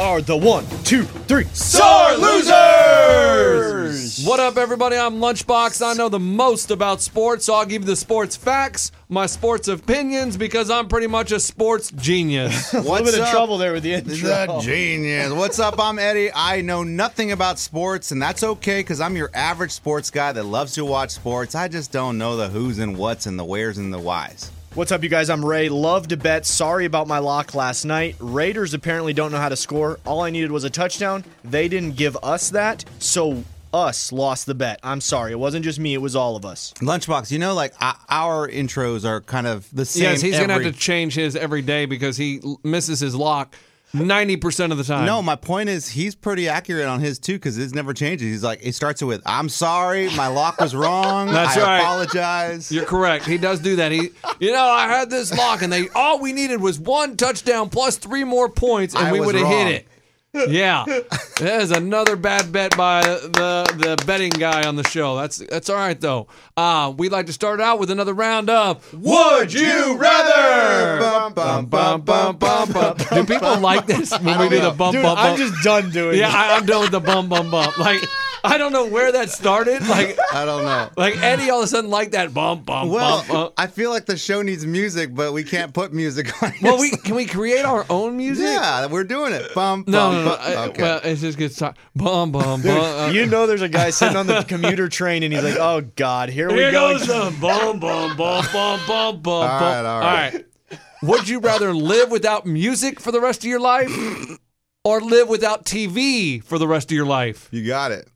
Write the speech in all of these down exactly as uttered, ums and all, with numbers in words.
are the one, two, three, Sore Losers! What up, everybody? I'm Lunchbox. I know the most about sports, so I'll give you the sports facts, my sports opinions, because I'm pretty much a sports genius. A little bit of trouble there with the intro. The genius. What's up? I'm Eddie. I know nothing about sports, and that's okay because I'm your average sports guy that loves to watch sports. I just don't know the who's and what's and the where's and the why's. What's up, you guys? I'm Ray. Love to bet. Sorry about my lock last night. Raiders apparently don't know how to score. All I needed was a touchdown. They didn't give us that, so us lost the bet. I'm sorry. It wasn't just me. It was all of us. Lunchbox, you know, like uh, our intros are kind of the same. Yes, he's every... going to have to change his every day because he l- misses his lock ninety percent of the time. No, my point is he's pretty accurate on his too because it never changes. He's like, it starts with, I'm sorry, my lock was wrong. That's I right. apologize. You're correct. He does do that. He, you know, I had this lock, and they all we needed was one touchdown plus three more points, and I we was would have wrong. hit it. Yeah, that is another bad bet by the the betting guy on the show. That's that's all right though. Uh, we'd like to start out with another round of Would You Rather? Bum, bum, bum, bum, bum. Do people like this when we do the bump Dude, bump I'm bump? just done doing Yeah, it. I, I'm done with the bum bum bump. Like I don't know where that started. Like I don't know. like Eddie all of a sudden liked that bump bump Well, bump. bump. I feel like the show needs music, but we can't put music on it. Well, we can we create our own music? Yeah, we're doing it. Bum, No, bum, no, no. bum. I- Okay. Well, it just gets talk- bum bum bum. uh, You know there's a guy sitting on the commuter train, and he's like, oh, God, here, we Here go. goes the bum bum bum bum bum bum. All bum. right, all right. Would you rather live without music for the rest of your life, or live without T V for the rest of your life? You got it.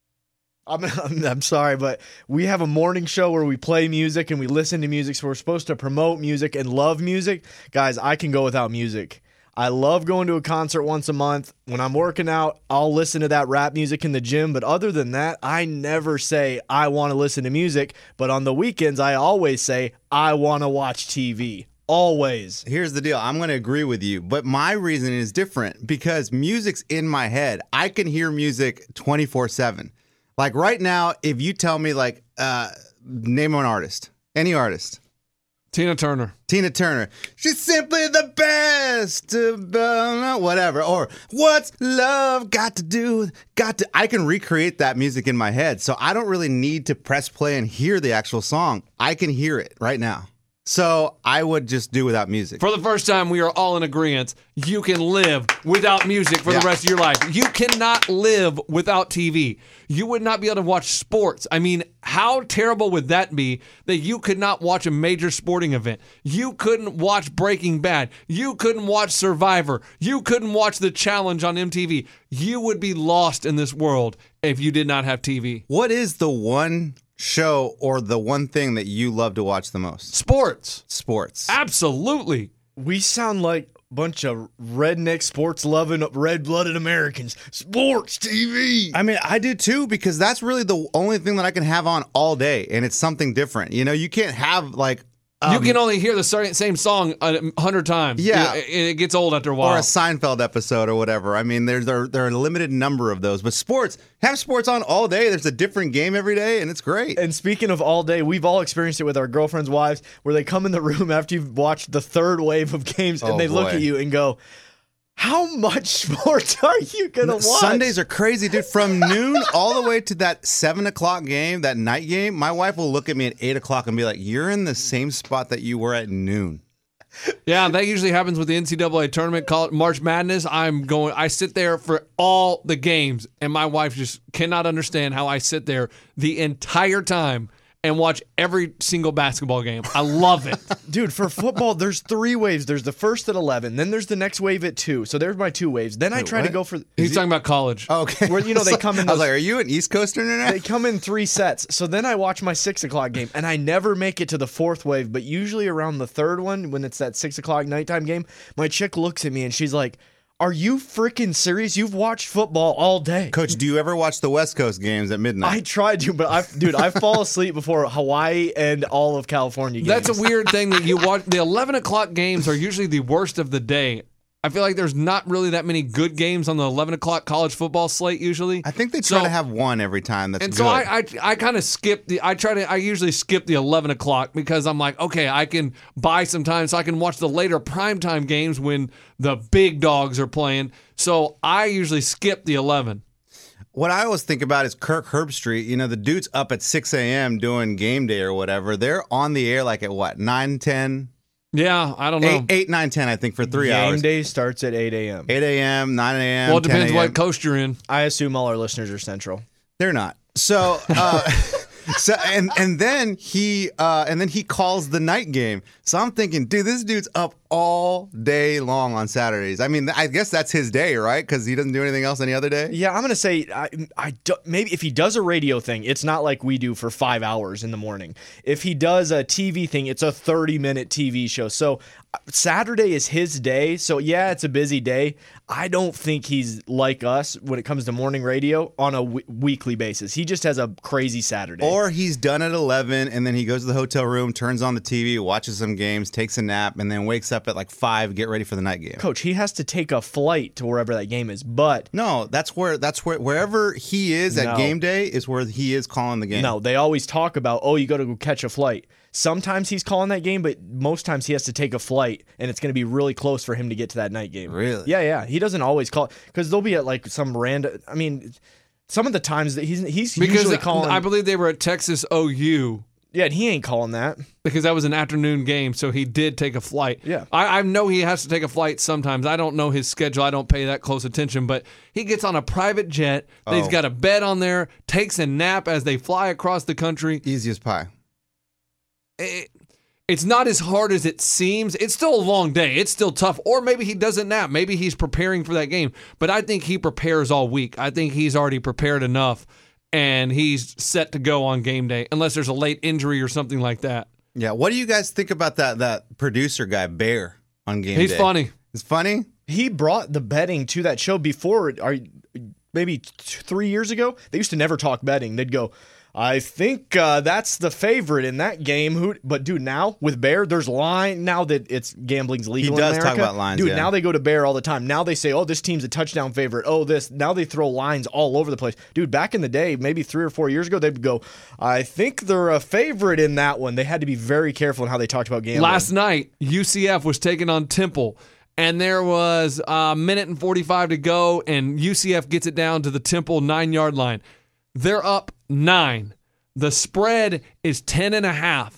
I'm, I'm, I'm sorry, but we have a morning show where we play music and we listen to music, so we're supposed to promote music and love music. Guys, I can go without music. I love going to a concert once a month. When I'm working out, I'll listen to that rap music in the gym. But other than that, I never say I want to listen to music. But on the weekends, I always say I want to watch T V. Always. Here's the deal. I'm going to agree with you, but my reason is different because music's in my head. I can hear music twenty-four seven. Like right now, if you tell me, like, uh, name an artist, any artist. Tina Turner. Tina Turner. She's simply the best. Uh, whatever. Or what's love got to do? with- Got to. I can recreate that music in my head, so I don't really need to press play and hear the actual song. I can hear it right now. So I would just do without music. For the first time, we are all in agreement. You can live without music for Yeah. the rest of your life. You cannot live without T V. You would not be able to watch sports. I mean, how terrible would that be that you could not watch a major sporting event? You couldn't watch Breaking Bad. You couldn't watch Survivor. You couldn't watch The Challenge on M T V. You would be lost in this world if you did not have T V. What is the one show or the one thing that you love to watch the most? Sports. Sports. Absolutely. We sound like a bunch of redneck, sports-loving, red-blooded Americans. Sports T V. I mean, I do too, because that's really the only thing that I can have on all day, and it's something different. You know, you can't have like um, you can only hear the sa- same song a hundred times. Yeah. It, it gets old after a or while. a Seinfeld episode or whatever. I mean, there's there, there are a limited number of those, but sports, have sports on all day. There's a different game every day, and it's great. And speaking of all day, we've all experienced it with our girlfriends' wives, where they come in the room after you've watched the third wave of games, and Oh, they look boy. at you and go, how much sports are you going to watch? Sundays are crazy, dude. From noon all the way to that seven o'clock game, that night game, my wife will look at me at eight o'clock and be like, "You're in the same spot that you were at noon." Yeah, that usually happens with the N C double A tournament called March Madness. I'm going I sit there for all the games, and my wife just cannot understand how I sit there the entire time and watch every single basketball game. I love it. Dude, for football, there's three waves. There's the first at eleven, then there's the next wave at two. So there's my two waves. Then I Wait, try what? to go for... He's talking about college. Okay. Where, you know, they come in I was those- like, "Are you an East Coaster now?" They come in three sets. So then I watch my six o'clock game, and I never make it to the fourth wave. But usually around the third one, when it's that six o'clock nighttime game, my chick looks at me and she's like, are you freaking serious? You've watched football all day. Coach, do you ever watch the West Coast games at midnight? I tried to, but I, dude, I fall asleep before Hawaii and all of California games. That's a weird thing that you watch. The eleven o'clock games are usually the worst of the day. I feel like there's not really that many good games on the eleven o'clock college football slate usually. I think they try So- to have one every time. That's And good. so I, I, I kind of skip the. I try to. I usually skip the eleven o'clock because I'm like, okay, I can buy some time so I can watch the later primetime games when the big dogs are playing. So I usually skip the eleven. What I always think about is Kirk Herbstreit. You know, the dude's up at six a.m. doing game day or whatever. They're on the air like at what, nine, ten? Yeah, I don't know. eight, eight, nine, ten, I think, for three Game hours. day starts at eight a.m. eight a.m., nine a.m., Well, it depends ten a.m. what coast you're in. I assume all our listeners are Central. They're not. So, uh, so and and then he uh, and then he calls the night game. So I'm thinking, dude, this dude's up all day long on Saturdays. I mean, I guess that's his day, right? Because he doesn't do anything else any other day. Yeah, I'm gonna say I, I do, maybe if he does a radio thing, it's not like we do for five hours in the morning. If he does a T V thing, it's a thirty minute T V show. So uh, Saturday is his day. So yeah, it's a busy day. I don't think he's like us when it comes to morning radio on a w- weekly basis. He just has a crazy Saturday. Or he's done at eleven, and then he goes to the hotel room, turns on the T V, watches some games, takes a nap, and then wakes up at like five, get ready for the night game. Coach, he has to take a flight to wherever that game is. But No, that's where that's where wherever he is at No. game day is where he is calling the game. no, they always talk about, oh, you got to go catch a flight. Sometimes he's calling that game, but most times he has to take a flight, and it's going to be really close for him to get to that night game. Really? Yeah, yeah. He doesn't always call because they'll be at like some random. I mean, some of the times that he's he's Because usually calling. I believe they were at Texas O U yeah, and he ain't calling that. because that was an afternoon game, so he did take a flight. Yeah. I, I know he has to take a flight sometimes. I don't know his schedule. I don't pay that close attention, but he gets on a private jet. He's Oh. got a bed on there, takes a nap as they fly across the country. Easy as pie. It, it's not as hard as it seems. It's still a long day. It's still tough. Or maybe he doesn't nap. Maybe he's preparing for that game. But I think he prepares all week. I think he's already prepared enough, and he's set to go on game day, unless there's a late injury or something like that. Yeah. What do you guys think about that that producer guy, Bear, on game He's day? funny. It's funny. He brought the betting to that show before. Are maybe t- three years ago. They used to never talk betting. They'd go, I think uh, that's the favorite in that game. Who? But dude, now with Bear, there's line now that it's gambling's legal. He does in talk America. about lines, dude. yeah. Now they go to Bear all the time. Now they say, oh, this team's a touchdown favorite. Oh, this. Now they throw lines all over the place, dude. Back in the day, maybe three or four years ago, they'd go, I think they're a favorite in that one. They had to be very careful in how they talked about gambling. Last night, U C F was taking on Temple, and there was a minute and forty-five to go, and U C F gets it down to the Temple nine-yard line. They're up nine. The spread is ten and a half.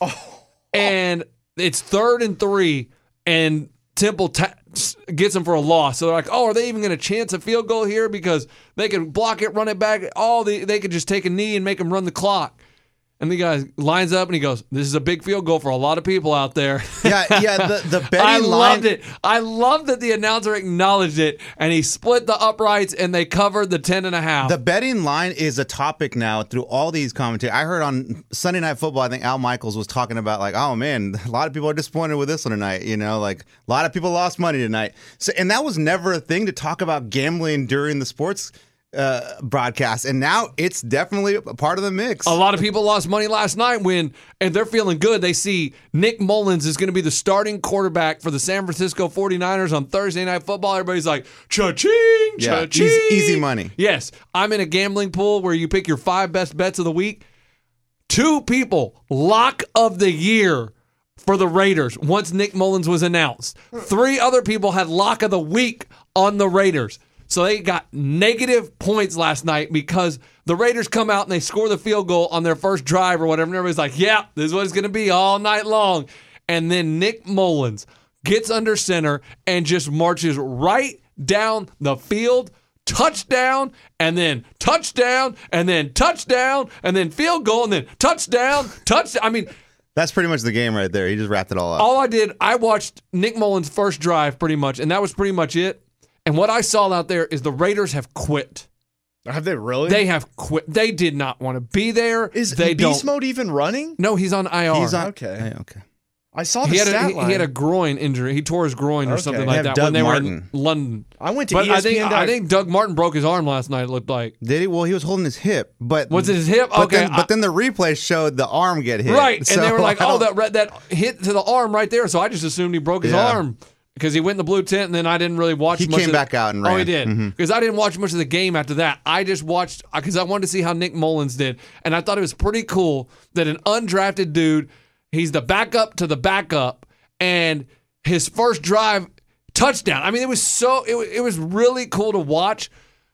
And it's third and three, and Temple ta- gets them for a loss. So they're like, oh, are they even going to chance a field goal here? Because they can block it, run it back. All the, they could just take a knee and make them run the clock. And the guy lines up and he goes, this is a big field goal for a lot of people out there. Yeah, yeah. The the betting I line. loved it. I loved that the announcer acknowledged it, and he split the uprights, and they covered the ten and a half. The betting line is a topic now through all these commentators. I heard on Sunday Night Football, I think Al Michaels was talking about like, oh man, a lot of people are disappointed with this one tonight. You know, like a lot of people lost money tonight. So, and that was never a thing to talk about gambling during the sports uh, broadcast, and now it's definitely a part of the mix. A lot of people lost money last night when, and they're feeling good. They see Nick Mullins is going to be the starting quarterback for the San Francisco forty-niners on Thursday Night Football. Everybody's like, cha-ching, Yeah, cha-ching. easy- easy money. Yes. I'm in a gambling pool where you pick your five best bets of the week. Two people, lock of the year for the Raiders once Nick Mullins was announced. Three other people had lock of the week on the Raiders. So they got negative points last night because the Raiders come out and they score the field goal on their first drive or whatever. And everybody's like, yeah, this is what it's going to be all night long. And then Nick Mullins gets under center and just marches right down the field, touchdown, and then touchdown, and then touchdown, and then field goal, and then touchdown, touchdown. I mean, That's pretty much the game right there. He just wrapped it all up. all I did, I watched Nick Mullins' first drive pretty much, and that was pretty much it. And what I saw out there is the Raiders have quit. Have they really? They have quit. They did not want to be there. is they Beast don't. Mode even running? No, he's on I R. He's on. Okay. Hey, okay. I saw the he had, stat a, he, line. he had a groin injury. He tore his groin or Okay. something They like have that Doug when they were in Martin. London. I went to But E S I P N. think I think Doug Martin broke his arm last night. It looked like Did he? Well, he was holding his hip, but was it his hip? But Okay, then, I- but then the replay showed the arm get hit. right, So and they were like, I "Oh, don't- that that hit to the arm right there." So I just assumed he broke his Yeah. arm. because he went in the blue tent, and then I didn't really watch He much came of back the, out and Oh, he ran. did. Mhm. Because I didn't watch much of the game after that. I just watched, because I wanted to see how Nick Mullins did. And I thought it was pretty cool that an undrafted dude, he's the backup to the backup, and his first drive, touchdown. I mean, it was so, it, it was really cool to watch.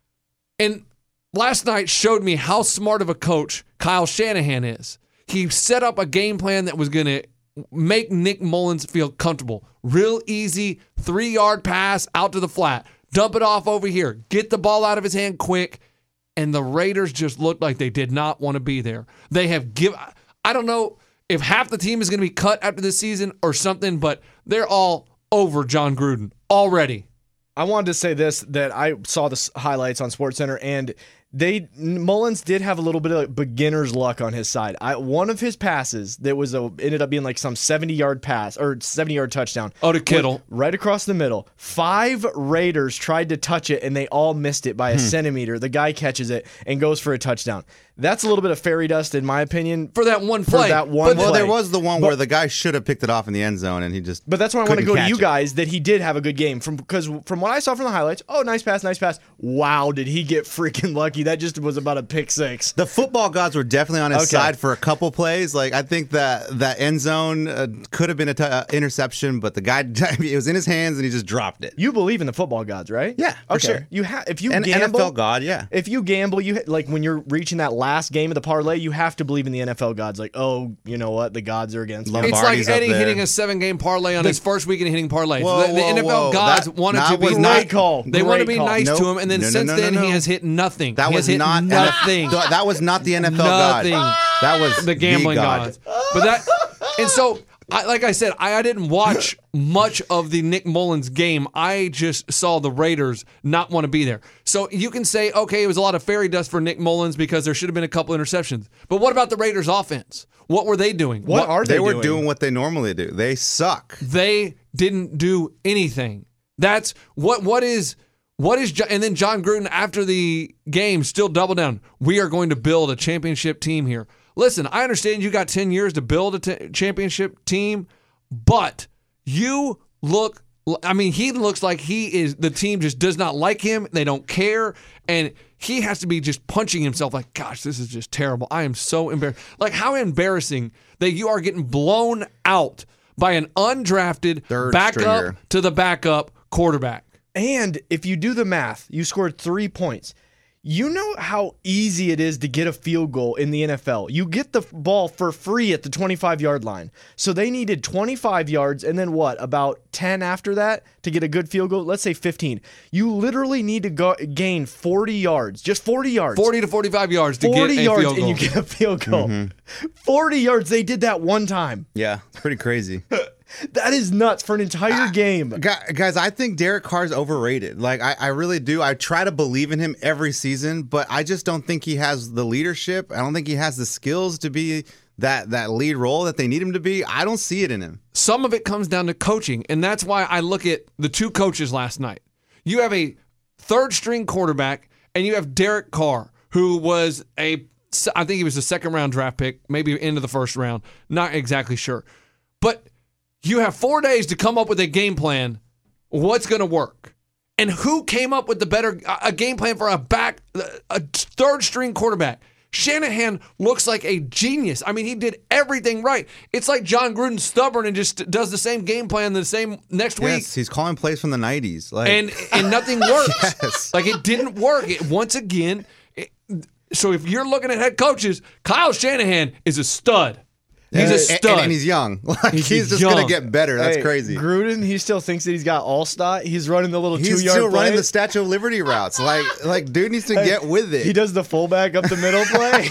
And last night showed me how smart of a coach Kyle Shanahan is. He set up a game plan that was going to make Nick Mullins feel comfortable. Real easy, three-yard pass out to the flat. Dump it off over here. Get the ball out of his hand quick. And the Raiders just looked like they did not want to be there. They have given, I don't know if half the team is going to be cut after this season or something, but they're all over John Gruden already. I wanted to say this, that I saw the s- highlights on SportsCenter, and they Mullins did have a little bit of beginner's luck on his side. I, one of his passes that was a, ended up being like some seventy-yard pass or seventy-yard touchdown. Oh, to Kittle. Right across the middle. Five Raiders tried to touch it, and they all missed it by a centimeter. The guy catches it and goes for a touchdown. That's a little bit of fairy dust, in my opinion. For that one For play. that one But- Well, play. there was the one But- where the guy should have picked it off in the end zone, and he just. But that's why I want to couldn't go to catch you it. guys, that he did have a good game. From because from what I saw from the highlights, oh, nice pass, nice pass. Wow, did he get freaking lucky? That just was about a pick six. The football gods were definitely on his Okay. side for a couple plays. Like I think that that end zone uh, could have been a t- uh, interception, but the guy it was in his hands and he just dropped it. You believe in the football gods, right? Yeah, for okay. sure. You have if you An gamble, N F L god, yeah. If you gamble, you like when you're reaching that last game of the parlay, you have to believe in the N F L gods. Like, oh, you know what? The gods are against me. It's Lombardi's like up Eddie there. hitting a seven-game parlay on his first weekend hitting parlays. Whoa, the, the whoa, N F L whoa. gods That- wanted that to be was nice. Great call. They want to Great be call. nice Nope. to him, and then No, no, since no, no, then no. he has hit nothing. That he was has hit not nothing. Th- that was not the N F L Nothing. god. That was the gambling god. gods. But that, and so, I, like I said, I, I didn't watch much of the Nick Mullins game. I just saw the Raiders not want to be there. So you can say, okay, it was a lot of fairy dust for Nick Mullins because there should have been a couple interceptions. But what about the Raiders' offense? What were they doing? What are they, They were doing? doing what they normally do. They suck. They didn't do anything. That's what. What is? What is? Jo- And then John Gruden after the game still double down. We are going to build a championship team here. Listen, I understand you got ten years to build a t- championship team, but you look. I mean, he looks like he is. The team just does not like him. They don't care, and he has to be just punching himself. Like, gosh, this is just terrible. I am so embarrassed. Like, how embarrassing that you are getting blown out by an undrafted Third backup stringer. to the backup quarterback. And if you do the math, you scored three points. You know how easy it is to get a field goal in the N F L. You get the ball for free at the twenty-five-yard line. So they needed twenty-five yards and then what, about ten after that to get a good field goal? Let's say fifteen. You literally need to go, gain forty yards, just forty yards. forty to forty-five yards to forty get a yards field goal. and you get a field goal. Mm-hmm. forty yards, they did that one time. Yeah, it's pretty crazy. That is nuts for an entire game. Gu- Guys, I think Derek Carr's overrated. Like, I, I really do. I try to believe in him every season, but I just don't think he has the leadership. I don't think he has the skills to be that that lead role that they need him to be. I don't see it in him. Some of it comes down to coaching, and that's why I look at the two coaches last night. You have a third string quarterback, and you have Derek Carr, who was a, I think he was a second round draft pick, maybe into the first round. Not exactly sure. But you have four days to come up with a game plan. What's going to work? And who came up with the better a game plan for a back, a third string quarterback? Shanahan looks like a genius. I mean, he did everything right. It's like John Gruden's stubborn and just does the same game plan the same next week. Yes, he's calling plays from the nineties. Like, and and nothing works. Yes. Like it didn't work. It, once again, it, so if you're looking at head coaches, Kyle Shanahan is a stud. He's a and- stud. And, and he's young. Like, He's he's, just young. going to get better. That's Hey, crazy. Gruden, he still thinks that he's got all stot. He's running the little He's two-yard still running play. the Statue of Liberty routes. Like, like dude needs to get with it. He does the fullback up the middle play.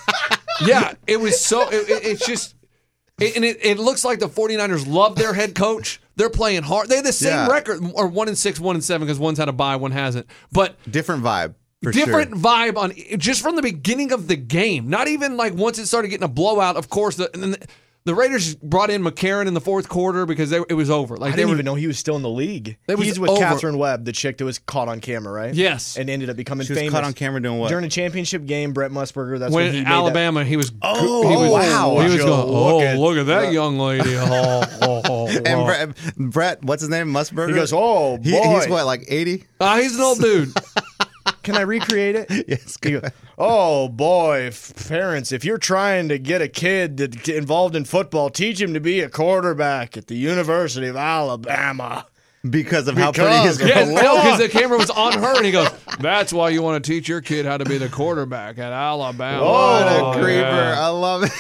Yeah, it was so. It, it, it's just, it, and it, it looks like the 49ers love their head coach. They're playing hard. They have the same Yeah. record, or one and six, one and seven, because one's had a bye, one hasn't. But Different vibe. For different sure. vibe on just from the beginning of the game. Not even like once it started getting a blowout. Of course, the, and then The Raiders brought in McCarron in the fourth quarter because they, it was over. Like I they didn't were, even know he was still in the league. It was He's with over. Catherine Webb, the chick that was caught on camera, right? Yes. And ended up becoming She was famous. caught on camera doing what? During a championship game, Brett Musburger, that's when, when he made Alabama, he was. Oh, he was, wow. He was Joe, going, oh, look at look at that that." young lady. Oh, oh, oh, And oh. Brett, Brett, what's his name? Musburger? He goes, oh, boy. He- he's what, like eighty? Ah, he's an old dude. Can I recreate it? Yes, He go goes, oh, boy, f- parents, if you're trying to get a kid to get involved in football, teach him to be a quarterback at the University of Alabama. Because of how pretty Because his of- girl Yes, was. no, because the camera was on her, and he goes, "That's why you want to teach your kid how to be the quarterback at Alabama." What Oh, a creeper. yeah. I love it.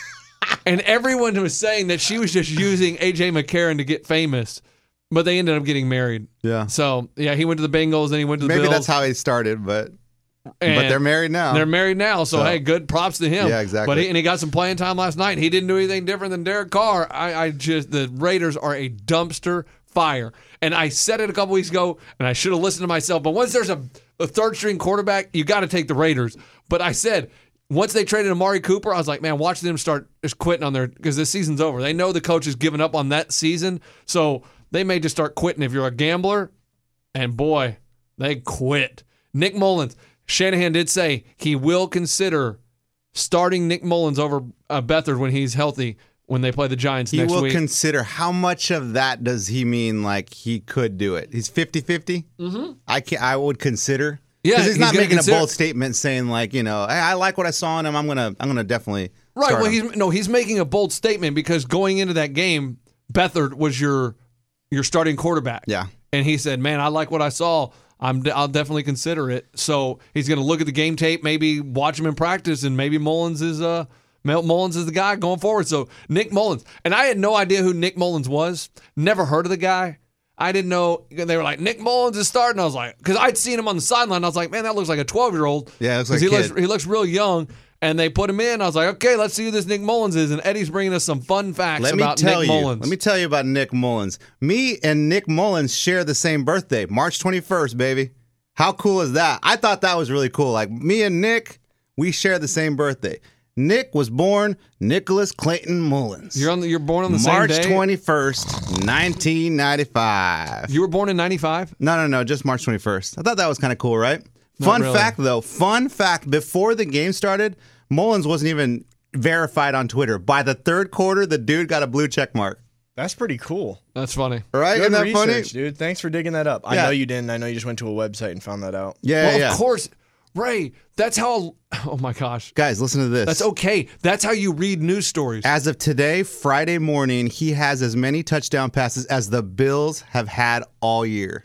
And everyone was saying that she was just using A J McCarron to get famous, but they ended up getting married. Yeah. So yeah, he went to the Bengals, and he went to the Maybe Bills. that's how he started, but and but they're married now. They're married now, so, So- hey, good props to him. Yeah, exactly. But he, and he got some playing time last night. He didn't do anything different than Derek Carr. I, I just the Raiders are a dumpster fire, and I said it a couple weeks ago, and I should have listened to myself. But once there's a, a third string quarterback, you got to take the Raiders. But I said once they traded Amari Cooper, I was like, man, watch them start just quitting on their because this season's over. They know the coach has given up on that season, so they may just start quitting. If you're a gambler, and boy, they quit. Nick Mullins. Shanahan did say he will consider starting Nick Mullins over uh, Beathard when he's healthy when they play the Giants he next will week. consider how much of that does he mean like he could do it? He's fifty-fifty? Mm-hmm. I can I would consider. Yeah, Because he's, he's not gonna making consider- a bold statement saying like, you know, hey, I like what I saw in him. I'm gonna I'm gonna definitely right. start Well, him. he's no, he's making a bold statement because going into that game, Beathard was your your starting quarterback. Yeah. and he said, "Man, I like what I saw. I'm I'll definitely consider it." So he's going to look at the game tape, maybe watch him in practice, and maybe Mullins is uh Mel Mullins is the guy going forward. So Nick Mullins, and I had no idea who Nick Mullins was. Never heard of the guy. I didn't know. They were like, Nick Mullins is starting. I was like, because I'd seen him on the sideline. I was like, man, that looks like a twelve year old. Yeah, it looks like he a looks kid. he looks real young. And they put him in. I was like, okay, let's see who this Nick Mullins is. And Eddie's bringing us some fun facts Let me about tell Nick you. Mullins. Let me tell you about Nick Mullins. Me and Nick Mullins share the same birthday, March twenty-first, baby. How cool is that? I thought that was really cool. Like me and Nick, we share the same birthday. Nick was born Nicholas Clayton Mullins. You're on the, you're born on the March same day. twenty-first, nineteen ninety-five. You were born in ninety-five. No, no, no, just March twenty-first. I thought that was kind of cool, right? Fun really. fact, though. Fun fact. Before the game started, Mullins wasn't even verified on Twitter. By the third quarter, the dude got a blue check mark. That's pretty cool. That's funny. Right? Good Isn't that research, funny? dude. Thanks for digging that up. I Yeah. know you didn't. I know you just went to a website and found that out. Yeah, well, yeah. of course, Ray. That's how. Oh my gosh. Guys, listen to this. That's okay. That's how you read news stories. As of today, Friday morning, he has as many touchdown passes as the Bills have had all year.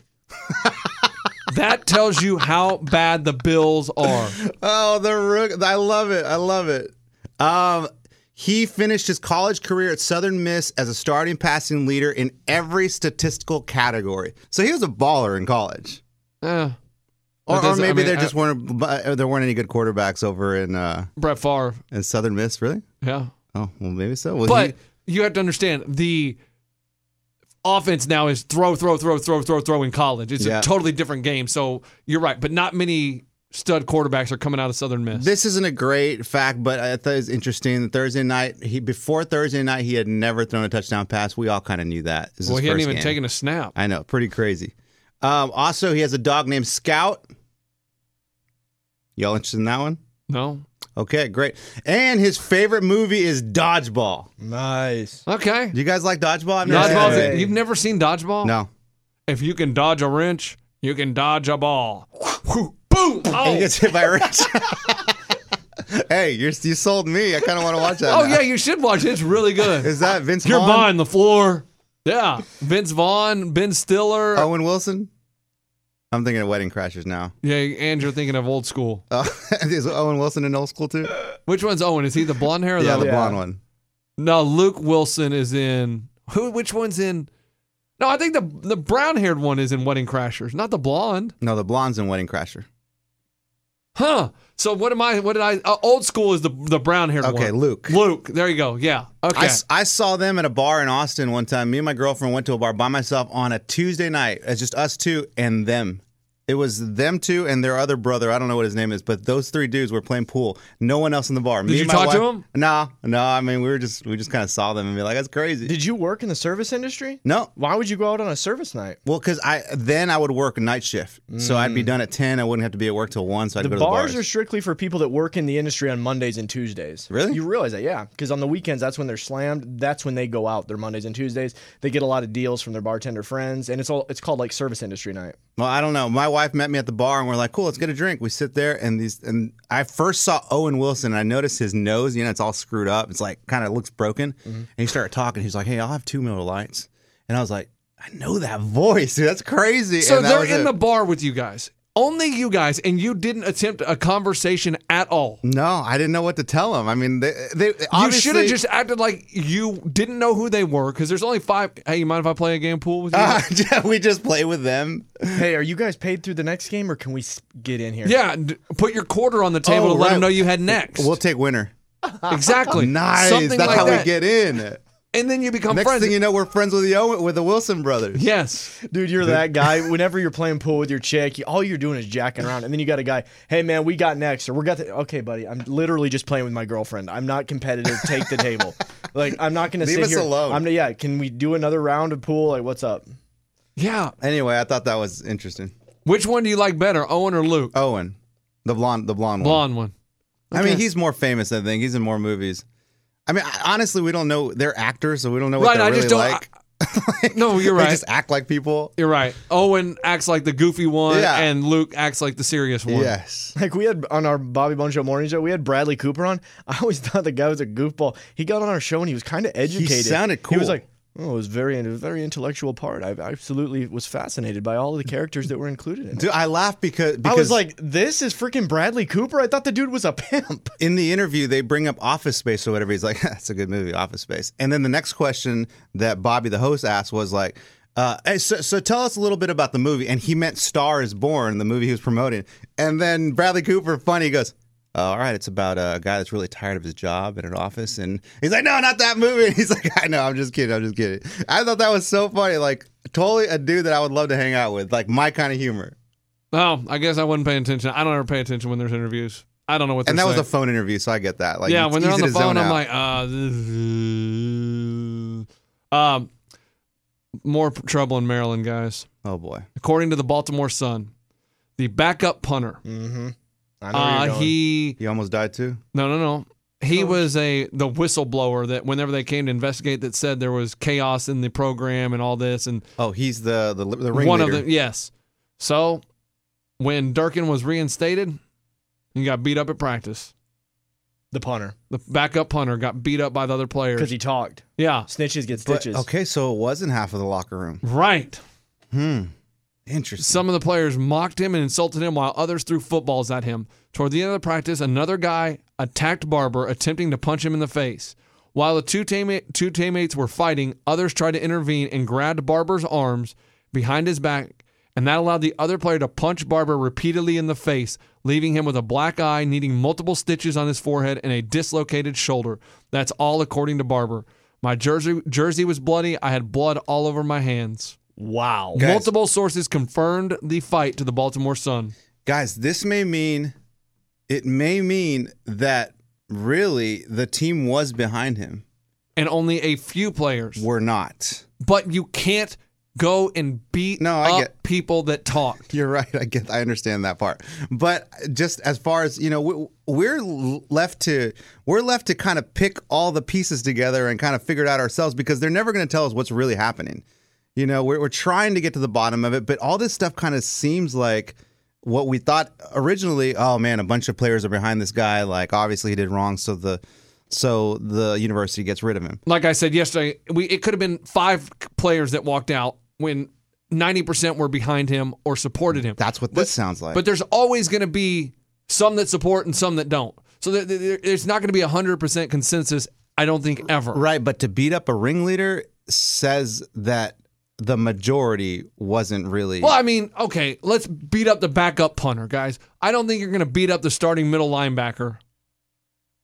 That tells you how bad the Bills are. Oh, the rook! I love it. I love it. Um, he finished his college career at Southern Miss as a starting passing leader in every statistical category. So he was a baller in college. Eh, Or, That or doesn't- maybe I mean, there I- just weren't uh, there weren't any good quarterbacks over in uh, Brett Favre. in Southern Miss, really? Yeah. Oh, well, maybe so. Well, But he- you have to understand the offense now is throw, throw, throw, throw, throw, throw in college. It's Yeah. a totally different game. So you're right, but not many stud quarterbacks are coming out of Southern Miss. this isn't a great fact, but I thought it was interesting. Thursday night, he before Thursday night, he had never thrown a touchdown pass. We all kind of knew that. This is well, his he hadn't first even game. taken a snap. I know, pretty crazy. Um, also, he has a dog named Scout. Y'all interested in that one? No. Okay, great. And his favorite movie is Dodgeball. Nice. Okay. Do you guys like Dodgeball? I've never seen Dodgeball's it. a- you've never seen Dodgeball? No. If you can dodge a wrench, you can dodge a ball. Boom! And he Oh, gets hit by a wrench. Hey, you're, you sold me. I kind of want to watch that. oh now. yeah, you should watch it. It's really good. Is that Vince You're Vaughn? buying the floor. Yeah. Vince Vaughn, Ben Stiller. Owen Wilson? I'm thinking of Wedding Crashers now. Yeah, and you're thinking of old school. Uh, is Owen Wilson in old school too? Which one's Owen? Is he the blonde hair or the Yeah, other? the Yeah. blonde one. No, Luke Wilson is in. Who? Which one's in? No, I think the the brown haired one is in Wedding Crashers, not the blonde. No, the blonde's in Wedding Crasher. Huh. So what am I? What did I? Uh, old school is the the brown haired one. Okay, Luke. Luke. There you go. Yeah. Okay. I, s- I saw them at a bar in Austin one time. Me and my girlfriend went to a bar by myself on a Tuesday night. It's just us two and them. It was them two and their other brother. I don't know what his name is, but those three dudes were playing pool. No one else in the bar. Did you talk to them? No, no. I mean, we were just we just kind of saw them and be like, "That's crazy." Did you work in the service industry? No. Why would you go out on a service night? Well, because I then I would work a night shift, so I'd be done at ten. I wouldn't have to be at work till one, so I'd The go to the bars bars. are strictly for people that work in the industry on Mondays and Tuesdays. Really? You realize that, yeah. Because on the weekends, that's when they're slammed. That's when they go out. They're Mondays and Tuesdays. They get a lot of deals from their bartender friends, and it's all it's called like service industry night. Well, I don't know. My wife met me at the bar, and we're like, "Cool, let's get a drink." We sit there, and these, and I first saw Owen Wilson, and I noticed his nose. You know, it's all screwed up. It's like kind of looks broken. Mm-hmm. And he started talking. He's like, "Hey, I'll have two Miller Lights," and I was like, "I know that voice, dude. That's crazy." So and that they're was in it. the bar with you guys. Only you guys, and you didn't attempt a conversation at all. No, I didn't know what to tell him. I mean, they, they You obviously should have just acted like you didn't know who they were, because there's only five. Hey, you mind if I play a game pool with you? Uh, we just play with them. Hey, are you guys paid through the next game, or can we s- get in here? Yeah, d- put your quarter on the table Oh, to let right. them know you had next. We'll take winner. exactly. Nice. Something That's like how that. we get in. And then you become Next friends. thing you know, we're friends with the Owen, with the Wilson brothers. yes. Dude, you're that guy. Whenever you're playing pool with your chick, you, all you're doing is jacking around. And then you got a guy, hey, man, we got next. Or we got the, okay, buddy, I'm literally just playing with my girlfriend. I'm not competitive. Take the table. Like, I'm not going to Leave sit us here. alone. I'm, yeah, can we do another round of pool? Like, what's up? Yeah. Anyway, I thought that was interesting. Which one do you like better, Owen or Luke? Owen, the blonde, the blonde, Blonde one. one. I mean, Okay. he's more famous. I think he's in more movies. I mean, I- honestly, we don't know. They're actors, so we don't know what Right, they're I really just don't. like. I- no, you're They right. just act like people. You're right. Owen acts like the goofy one, Yeah. and Luke acts like the serious one. Yes. Like, we had on our Bobby Bone Show morning show, we had Bradley Cooper on. I always thought the guy was a goofball. He got on our show and he was kind of educated. sounded He was cool. like, oh, it was very, a very intellectual part. I absolutely was fascinated by all of the characters that were included in it. Dude, I laugh because, because I was like, this is freaking Bradley Cooper? I thought the dude was a pimp. in the interview, they bring up Office Space or whatever. He's like, that's a good movie, Office Space. And then the next question that Bobby, the host, asked was like, uh, hey, so, so tell us a little bit about the movie. And he meant Star is Born, the movie he was promoting. And then Bradley Cooper, funny, goes, oh, all right, it's about a guy that's really tired of his job in an office. And he's like, no, not that movie. And he's like, I know, I'm just kidding, I'm just kidding. I thought that was so funny. Like, totally a dude that I would love to hang out with. Like, my kind of humor. Oh, I guess I wasn't paying attention. I don't ever pay attention when there's interviews. I don't know what they're And that was saying. a phone interview, so I get that. Like, yeah, it's when they're on easy the to zone phone, I'm out. like, uh, this is- um, more trouble in Maryland, guys. oh, boy. According to the Baltimore Sun, the backup punter, Mm-hmm. I know where uh, you're going. he He almost died, too? no, no, no. He was a the whistleblower that whenever they came to investigate, that said there was chaos in the program and all this, and Oh, he's the the, the ringleader. one of them, yes. So when Durkin was reinstated, he got beat up at practice. The punter. The backup punter got beat up by the other players. Because he talked. Yeah, Snitches get But- stitches. okay, so it wasn't half of the locker room. right. Hmm. Interesting. Some of the players mocked him and insulted him while others threw footballs at him. Toward the end of the practice, another guy attacked Barber, attempting to punch him in the face. While the two, teammate, two teammates were fighting, others tried to intervene and grabbed Barber's arms behind his back, and that allowed the other player to punch Barber repeatedly in the face, leaving him with a black eye, needing multiple stitches on his forehead and a dislocated shoulder. That's all according to Barber. My jersey jersey was bloody. I had blood all over my hands. Wow. Guys. Multiple sources confirmed the fight to the Baltimore Sun. Guys, this may mean it may mean that really the team was behind him. And only a few players. We're not. But you can't go and beat No, I up get- people that talk. You're right. I get. I understand that part. But just as far as you know, we- we're left to we're left to kind of pick all the pieces together and kind of figure it out ourselves because they're never going to tell us what's really happening. You know, we're we're trying to get to the bottom of it, but all this stuff kind of seems like what we thought originally. Oh man, a bunch of players are behind this guy. Like obviously he did wrong, so the so the university gets rid of him. Like I said yesterday, we it could have been five players that walked out when ninety percent were behind him or supported him. That's what this sounds like. But there's always going to be some that support and some that don't. So there, there, there's not going to be a one hundred percent consensus, I don't think, ever. Right, but to beat up a ringleader says that the majority wasn't really. Well, I mean, okay, let's beat up the backup punter, guys. I don't think you're going to beat up the starting middle linebacker.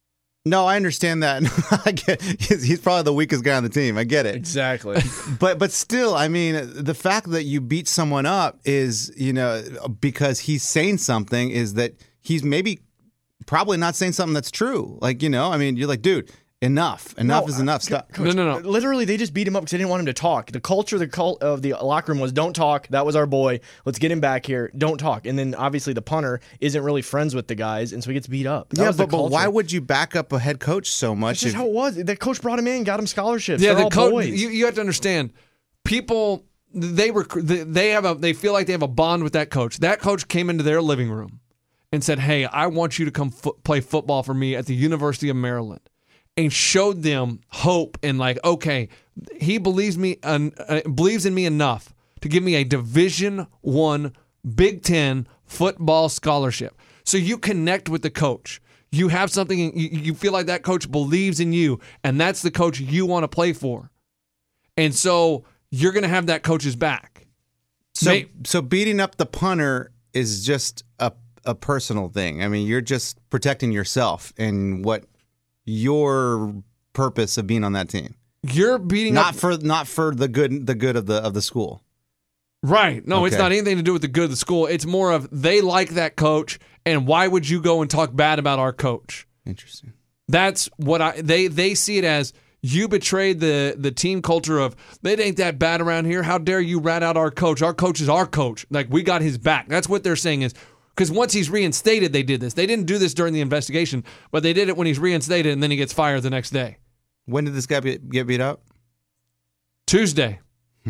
No, I understand that. I get, he's, he's probably the weakest guy on the team. I get it. Exactly. But but still, I mean, the fact that you beat someone up is, you know, because he's saying something is that he's maybe probably not saying something that's true. Like, you know, I mean, you're like, dude, enough. Enough No, is enough. Stop. Coach, No, no, no. Literally, they just beat him up because they didn't want him to talk. The culture the cult of the locker room was don't talk. That was our boy. Let's get him back here. Don't talk. And then obviously the punter isn't really friends with the guys, and so he gets beat up. That Yeah, was the but, but culture. why would you back up a head coach so much? That's just if- how it was. The coach brought him in, got him scholarships. Yeah, They're the all coach. boys. You, you have to understand, people they rec- they have a they feel like they have a bond with that coach. That coach came into their living room and said, "Hey, I want you to come fo- play football for me at the University of Maryland," and showed them hope and like, okay, he believes me uh, uh, believes in me enough to give me a Division One Big Ten football scholarship. So you connect with the coach. You have something, you, you feel like that coach believes in you, and that's the coach you want to play for. And so you're going to have that coach's back. So, May- so beating up the punter is just a a personal thing. I mean, you're just protecting yourself and what your purpose of being on that team. You're beating Not up. for not for the good the good of the of the school. Right. No, it's Okay. not anything to do with the good of the school. It's more of they like that coach, and why would you go and talk bad about our coach? Interesting. That's what I they they see it as. You betrayed the the team culture of it ain't that bad around here. How dare you rat out our coach? Our coach is our coach. Like, we got his back. That's what they're saying is because once he's reinstated, they did this. They didn't do this during the investigation, but they did it when he's reinstated, and then he gets fired the next day. When did this guy be, get beat up? Tuesday.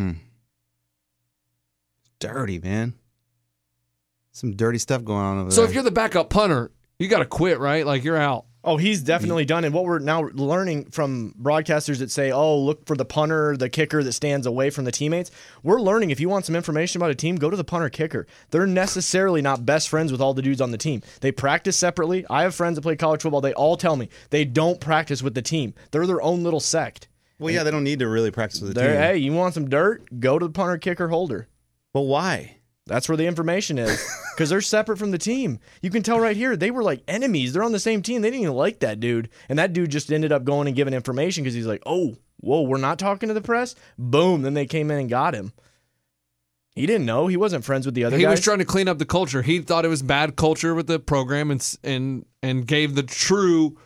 Dirty, man. Some dirty stuff going on over So there. if you're the backup punter, you got to quit, right? Like, you're out. Oh, he's definitely done. And what we're now learning from broadcasters that say, oh, look for the punter, the kicker that stands away from the teammates. We're learning if you want some information about a team, go to the punter kicker. They're necessarily not best friends with all the dudes on the team. They practice separately. I have friends that play college football. They all tell me they don't practice with the team. They're their own little sect. well, yeah, they don't need to really practice with the They're, team. hey, you want some dirt? Go to the punter kicker holder. But why? That's where the information is because they're separate from the team. You can tell right here, they were like enemies. They're on the same team. They didn't even like that dude. And that dude just ended up going and giving information because he's like, oh, whoa, we're not talking to the press? Boom. Then they came in and got him. He didn't know. He wasn't friends with the other He guys. was trying to clean up the culture. He thought it was bad culture with the program and s- and and gave the true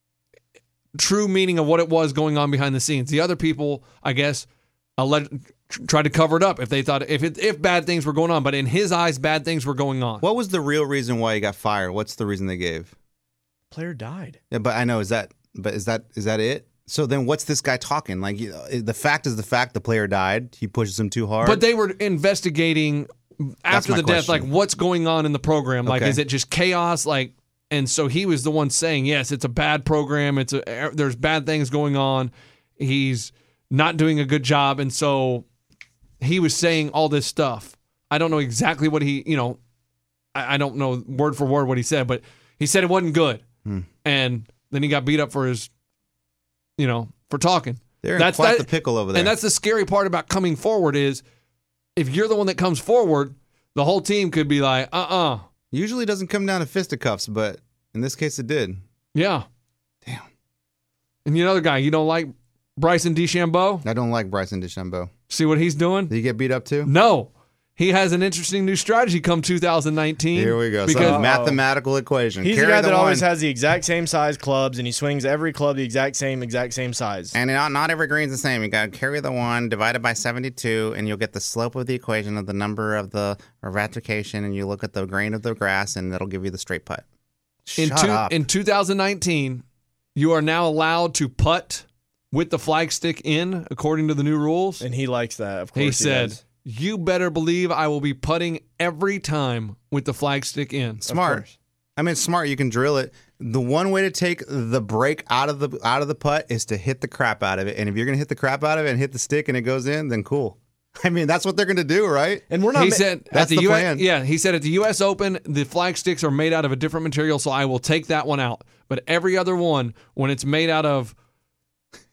true meaning of what it was going on behind the scenes. The other people, I guess, alleged, tried to cover it up if they thought if it, if bad things were going on, but in his eyes, bad things were going on. What was the real reason why he got fired? What's the reason they gave? Player died. Yeah, but I know is that but is that is that it? So then what's this guy talking? Like, you know, the fact is the fact the player died. He pushes him too hard. But they were investigating after my the death, question. like what's going on in the program. Like, Okay. is it just chaos? Like, and so he was the one saying, yes, it's a bad program. It's a there's bad things going on. He's not doing a good job, and so he was saying all this stuff. I don't know exactly what he, you know, I, I don't know word for word what he said, but he said it wasn't good, Hmm. and then he got beat up for his, you know, for talking. They're in That's quite that- the pickle over there. And that's the scary part about coming forward is if you're the one that comes forward, the whole team could be like, uh-uh. Usually doesn't come down to fisticuffs, but in this case it did. Yeah. Damn. And the other guy, you don't like Bryson DeChambeau? I don't like Bryson DeChambeau. See what he's doing? Did he get beat up too? No. He has an interesting new strategy come two thousand nineteen. Here we go. Because Some mathematical equation. He's Carry the guy that one. always has the exact same size clubs, and he swings every club the exact same, exact same size. And not, not every green's the same. You got to carry the one divided by seventy-two, and you'll get the slope of the equation of the number of the ratification, and you look at the grain of the grass, and that'll give you the straight putt. in, Shut two, up. in two thousand nineteen, you are now allowed to putt with the flagstick in, according to the new rules. And he likes that, of course. He said, does. you better believe I will be putting every time with the flagstick in. Smart. course. I mean, smart. You can drill it. The one way to take the break out of the out of the putt is to hit the crap out of it. And if you're gonna hit the crap out of it and hit the stick and it goes in, then cool. I mean, that's what they're gonna do, right? And we're not. He ma- said That's at the, the U S, plan. yeah, he said at the U S Open, the flag sticks are made out of a different material, so I will take that one out. But every other one, when it's made out of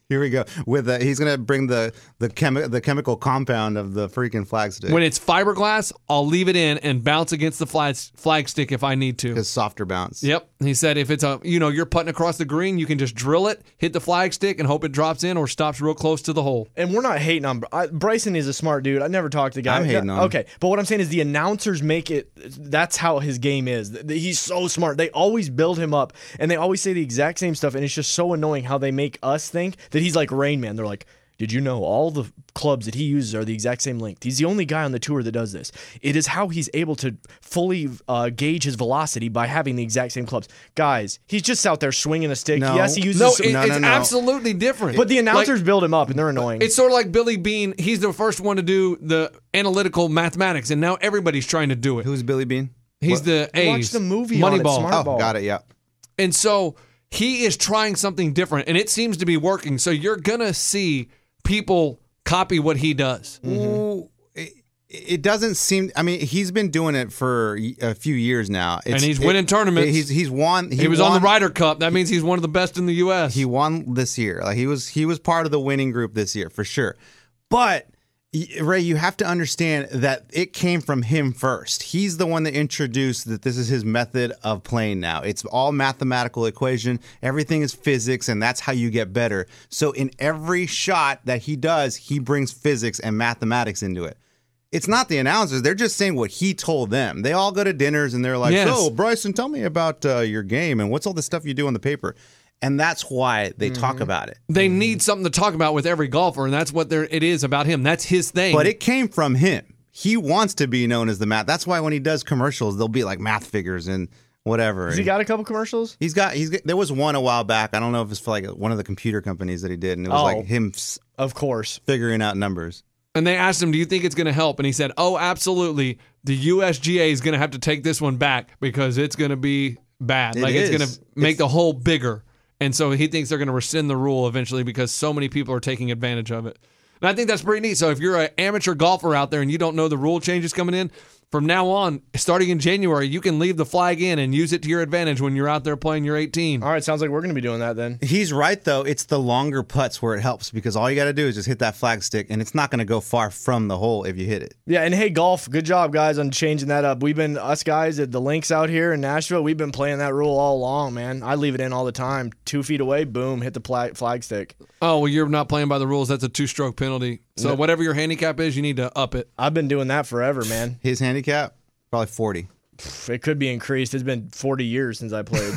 Here we go. With the, he's gonna bring the the chemi- the chemical compound of the freaking flag stick. When it's fiberglass, I'll leave it in and bounce against the flag, flag stick if I need to. Because softer bounce. Yep. He said if it's a, you know, you're putting across the green, you can just drill it, hit the flag stick, and hope it drops in or stops real close to the hole. And we're not hating on I, Bryson. Is a smart dude. I never talked to the guy. I'm hating on him. Okay, but what I'm saying is the announcers make it. That's how his game is. He's so smart. They always build him up, and they always say the exact same stuff, and it's just so annoying how they make us think that he's like Rain Man. They're like, did you know all the clubs that he uses are the exact same length? He's the only guy on the tour that does this. It is how he's able to fully uh, gauge his velocity by having the exact same clubs. Guys, he's just out there swinging a stick. No. Yes, he uses. No, some- it, no, it's no, no. absolutely different. but the announcers Like, build him up, and they're annoying. it's sort of like Billy Bean. He's the first one to do the analytical mathematics, and now everybody's trying to do it. Who's Billy Bean? He's What? the A's. Watch the movie on it, Moneyball. Smart Oh, Ball. got it. Yeah. And so he is trying something different, and it seems to be working. So you're going to see people copy what he does. Ooh, it, it doesn't seem. I mean, he's been doing it for a few years now, It's- And he's winning tournaments. He's he's won. He, was won, on the Ryder Cup. That means he's one of the best in the U S. He won this year. Like he was he was part of the winning group this year for sure. But y- Ray, you have to understand that it came from him first. He's the one that introduced that this is his method of playing now. It's all mathematical equation. Everything is physics, and that's how you get better. So in every shot that he does, he brings physics and mathematics into it. It's not the announcers. They're just saying what he told them. They all go to dinners and they're like, Yes. so, Bryson, tell me about uh, your game and what's all the stuff you do on the paper. And that's why they Mm-hmm. talk about it. They need something to talk about with every golfer, and that's what there it is about him. That's his thing. But it came from him. He wants to be known as the math. That's why when he does commercials, they'll be like math figures and whatever. Has he got a couple commercials? He's got. He's. Got, there was one a while back. I don't know if it's for like one of the computer companies that he did, and it was Oh. like him s- Of course. figuring out numbers. And they asked him, do you think it's going to help? And he said, oh, absolutely. The U S G A is going to have to take this one back because it's going to be bad. It like it's is. going to make It's- the hole bigger. And so he thinks they're going to rescind the rule eventually because so many people are taking advantage of it. And I think that's pretty neat. So if you're an amateur golfer out there and you don't know the rule changes coming in, from now on, starting in January, you can leave the flag in and use it to your advantage when you're out there playing your eighteen. All right, sounds like we're going to be doing that then. He's right though. It's the longer putts where it helps because all you got to do is just hit that flag stick, and it's not going to go far from the hole if you hit it. Yeah, and hey, golf, good job, guys, on changing that up. We've been, us guys at the links out here in Nashville, we've been playing that rule all along, man. I leave it in all the time. Two feet away, boom, hit the flag, flag stick. Oh, well, you're not playing by the rules. That's a two-stroke penalty. So whatever your handicap is, you need to up it. I've been doing that forever, man. His handicap probably forty. It could be increased. It's been forty years since I played.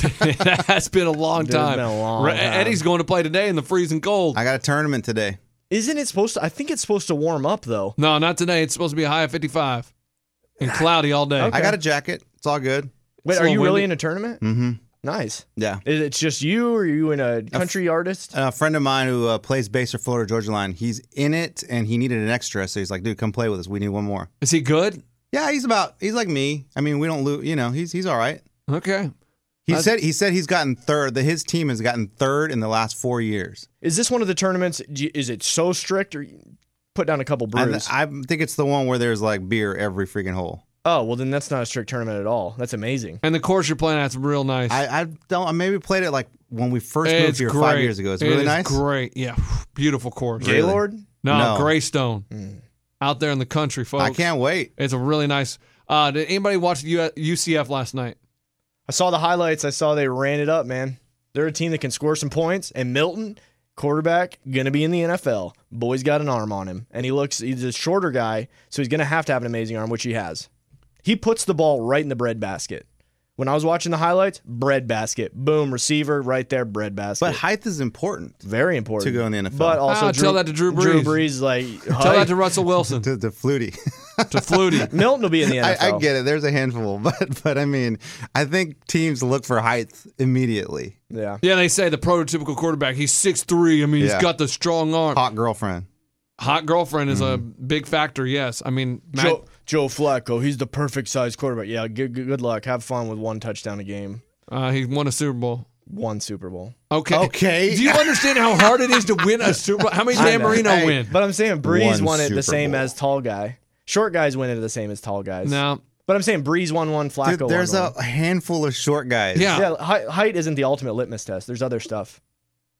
That's been a long It's time. been a long Re- time. Eddie's going to play today in the freezing cold. I got a tournament today. Isn't it supposed to? I think it's supposed to warm up, though. No, not today. It's supposed to be a high of fifty-five and cloudy all day. Okay. I got a jacket. It's all good. Wait, It's are a you little really windy. in a tournament? Mm-hmm. Nice. Yeah. Is it just you, or are you in a country artist? A friend of mine who uh, plays bass for Florida Georgia Line, he's in it and he needed an extra, so he's like, "Dude, come play with us. We need one more." Is he good? Yeah, he's about. He's like me. I mean, we don't lose. You know, he's he's all right. Okay. He That's- said he said he's gotten third. That his team has gotten third in the last four years. Is this one of the tournaments? do you- Is it so strict, or you put down a couple I, brews? I think it's the one where there's like beer every freaking hole. oh, well, then that's not a strict tournament at all. That's amazing. And the course you're playing at's real nice. I, I don't. I maybe played it like when we first moved it's here great. five years ago. It's It really is nice. Great. Yeah. Beautiful course. Really? Gaylord? No, No. Greystone. Mm. Out there in the country, folks. I can't wait. It's a really nice. Uh, did anybody watch U- U C F last night? I saw the highlights. I saw they ran it up, man. They're a team that can score some points. And Milton, quarterback, going to be in the N F L. Boy's got an arm on him. And he looks, he's a shorter guy, so he's going to have to have an amazing arm, which he has. He puts the ball right in the bread basket. When I was watching the highlights, bread basket. Boom, receiver right there, bread basket. But height is important Very important. to go in the N F L. But also, Ah, Drew, tell that to Drew Drew Brees. Brees, like, Tell that to Russell Wilson, to the Flutie. to Flutie. Milton will be in the N I, F L. I get it. There's a handful, but but I mean, I think teams look for height immediately. Yeah. Yeah, they say the prototypical quarterback. He's six three. I mean, Yeah. he's got the strong arm. Hot, Hot girlfriend. girlfriend is a Mm-hmm. big factor. Yes, I mean, Matt, Joe, Joe Flacco, he's the perfect size quarterback. Yeah, good, good, good luck. Have fun with one touchdown a game. uh, he won a Super Bowl. One Super Bowl. Okay. Okay. Do you understand how hard it is to win a Super Bowl? How many I Dan know. Marino Hey, win? But I'm saying Breeze One won it the Super same Bowl. as tall guy. Short guys win it the same as tall guys. No. But I'm saying Breeze won one, Flacco Dude, there's won a one. handful of short guys. Yeah. Yeah, height, height isn't the ultimate litmus test. There's other stuff.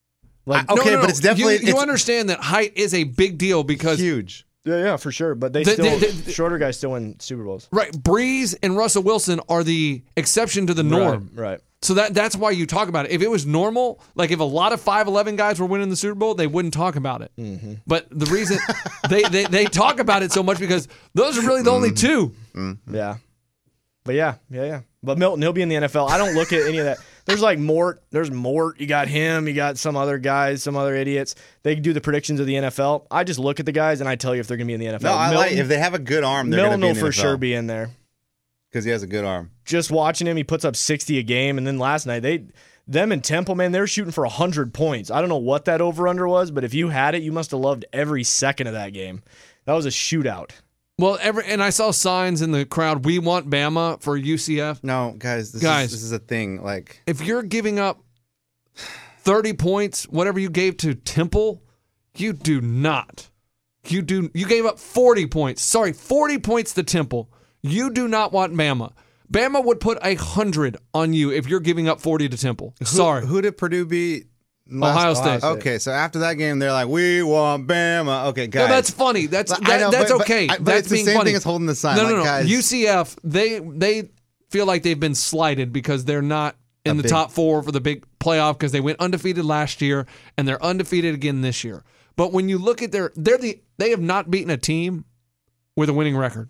Like, I- No, okay, no, no. but it's definitely you, you it's understand that height is a big deal because huge. yeah, yeah, for sure. But they The- still the- the- shorter guys still win Super Bowls. right, Breeze and Russell Wilson are the exception to the norm. Right. right. So that that's why you talk about it. If it was normal, like if a lot of five eleven guys were winning the Super Bowl, they wouldn't talk about it. Mm-hmm. But the reason they, they they talk about it so much because those are really the only two. Yeah. But yeah, yeah, yeah. But Milton, he'll be in the N F L. I don't look at any of that. There's like Mort. There's Mort. You got him. You got some other guys, some other idiots. They do the predictions of the N F L. I just look at the guys and I tell you if they're going to be in the N F L. No, I Milton, like if they have a good arm, they're going Milton to be will in the for N F L sure be in there. because he has a good arm. Just watching him, he puts up sixty a game. And then last night, they, them and Temple, man, they were shooting for one hundred points. I don't know what that over-under was, but if you had it, you must have loved every second of that game. That was a shootout. Well, every and I saw signs in the crowd. We want Bama for U C F. No, guys, this Guys. is this is a thing. Like If you're giving up thirty points, whatever you gave to Temple, you do not. You do. You gave up forty points. Sorry, forty points to Temple. You do not want Bama. Bama would put a hundred on you if you're giving up forty to Temple. Sorry, who, who did Purdue beat? last- Ohio State. State. Okay, so after that game, they're like, "We want Bama." Okay, guys. No, that's funny. That's But that, I know, that's but- but okay. I- but that's it's the being same funny. thing as holding the sign. No, no, Like, no. guys- U C F they they feel like they've been slighted because they're not in A the big- top four for the big playoff because they went undefeated last year and they're undefeated again this year. But when you look at their, they're the they have not beaten a team with a winning record.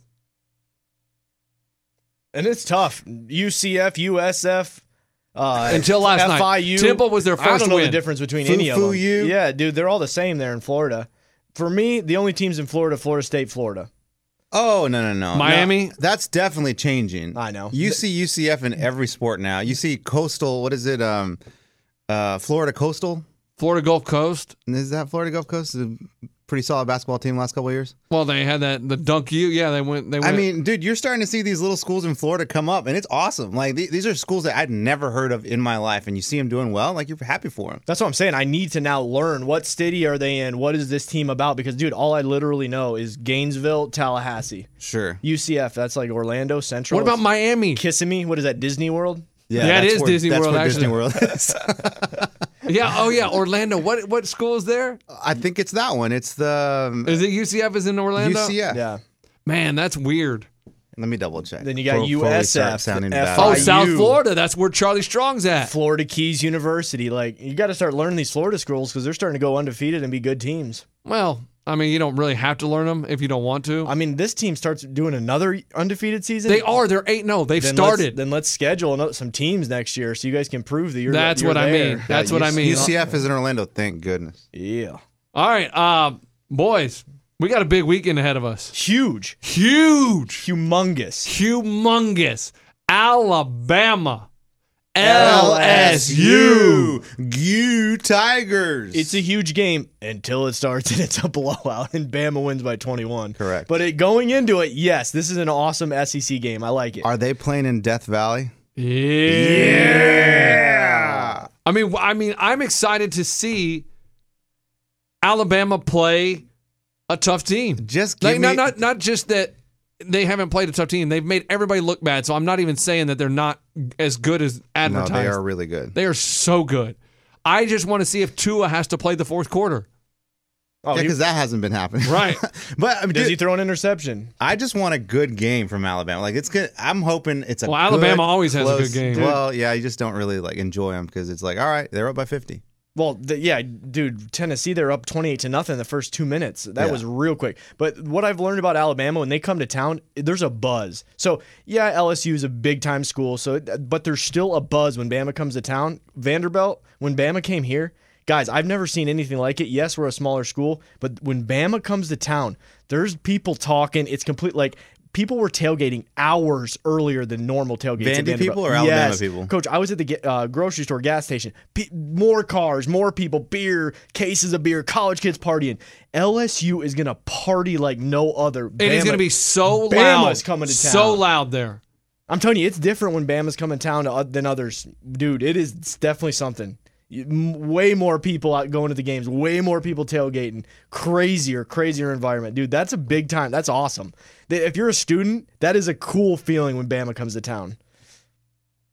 And it's tough. U C F, U S F, uh, Until last F I U. night. Temple was their I don't first know win. the difference between Foo- any of Foo them. U. Yeah, dude, they're all the same there in Florida. For me, the only teams in Florida, Florida State, Florida. Oh no no no Miami? No, that's definitely changing. I know. You see U C F in every sport now. You see Coastal. What is it? Um, uh, Florida Coastal. Florida Gulf Coast. Is that Florida Gulf Coast? A pretty solid basketball team last couple of years. Well, they had that the Dunk U. Yeah, they went. They went. I mean, dude, you're starting to see these little schools in Florida come up, and it's awesome. Like th- these are schools that I'd never heard of in my life, and you see them doing well. Like you're happy for them. That's what I'm saying. I need to now learn what city are they in? What is this team about? Because, dude, all I literally know is Gainesville, Tallahassee. Sure. U C F, that's like Orlando Central. what about Miami? Kissimmee? What is that, Disney World? Yeah, it that's is where- Disney that's World, Where Disney actually. World is. Yeah. Oh yeah, Orlando. What what school is there? I think it's that one. It's the um, Is it U C F? Is in Orlando? U C F. Yeah. Man, that's weird. Let me double check. Then you got Before- before we U S F, start sounding the bad. F Oh, I U. South Florida. That's where Charlie Strong's at. Florida Keys University. Like, you got to start learning these Florida schools because they're starting to go undefeated and be good teams. Well, I mean, you don't really have to learn them if you don't want to. I mean, this team starts doing another undefeated season. They are. They're eight. No, they've Then started. Let's, then let's schedule another, some teams next year so you guys can prove that you're. That's you're what I there. mean. That's Yeah, what I U- mean. U C F is in Orlando. Thank goodness. Yeah. All right, uh, boys, we got a big weekend ahead of us. Huge. Huge, Humongous. humongous. Alabama, L S U. Goo Tigers. It's a huge game until it starts and it's a blowout and Bama wins by twenty-one. Correct. But it, going into it, yes, this is an awesome S E C game. I like it. Are they playing in Death Valley? Yeah. I mean, I mean, I'm excited to see Alabama play a tough team. Just give Like, me. not, not not just that they haven't played a tough team. They've made everybody look bad. So I'm not even saying that they're not as good as no, advertised. they are really good. They are so good. I just want to see if Tua has to play the fourth quarter. Oh, Yeah, he- because that hasn't been happening. Right. but I mean, does dude, he throw an interception? I just want a good game from Alabama. Like it's good. I'm hoping it's a. Well, Alabama good, always has a good close- game. Well, yeah, you just don't really like enjoy them because it's like, all right, they're up by fifty. Well, the, yeah, dude, Tennessee, they're up twenty-eight to nothing the first two minutes. That Yeah. was real quick. But what I've learned about Alabama, when they come to town, there's a buzz. So, yeah, L S U is a big-time school, so but there's still a buzz when Bama comes to town. Vanderbilt, when Bama came here, guys, I've never seen anything like it. Yes, we're a smaller school, but when Bama comes to town, there's people talking. It's complete, like, people were tailgating hours earlier than normal tailgates. at Vandy Vanderbilt. people or Alabama Yes. people? Coach, I was at the ga- uh, grocery store, gas station. P- more cars, more people, beer, cases of beer, college kids partying. L S U is going to party like no other. It is Bama- going to be so Bama's loud. coming to So town. loud there. I'm telling you, it's different when Bama's coming to town to, uh, than others. Dude, it is it's definitely something. You- m- Way more people out going to the games, way more people tailgating, crazier, crazier environment. Dude, that's a big time. That's awesome. Th- If you're a student, that is a cool feeling when Bama comes to town.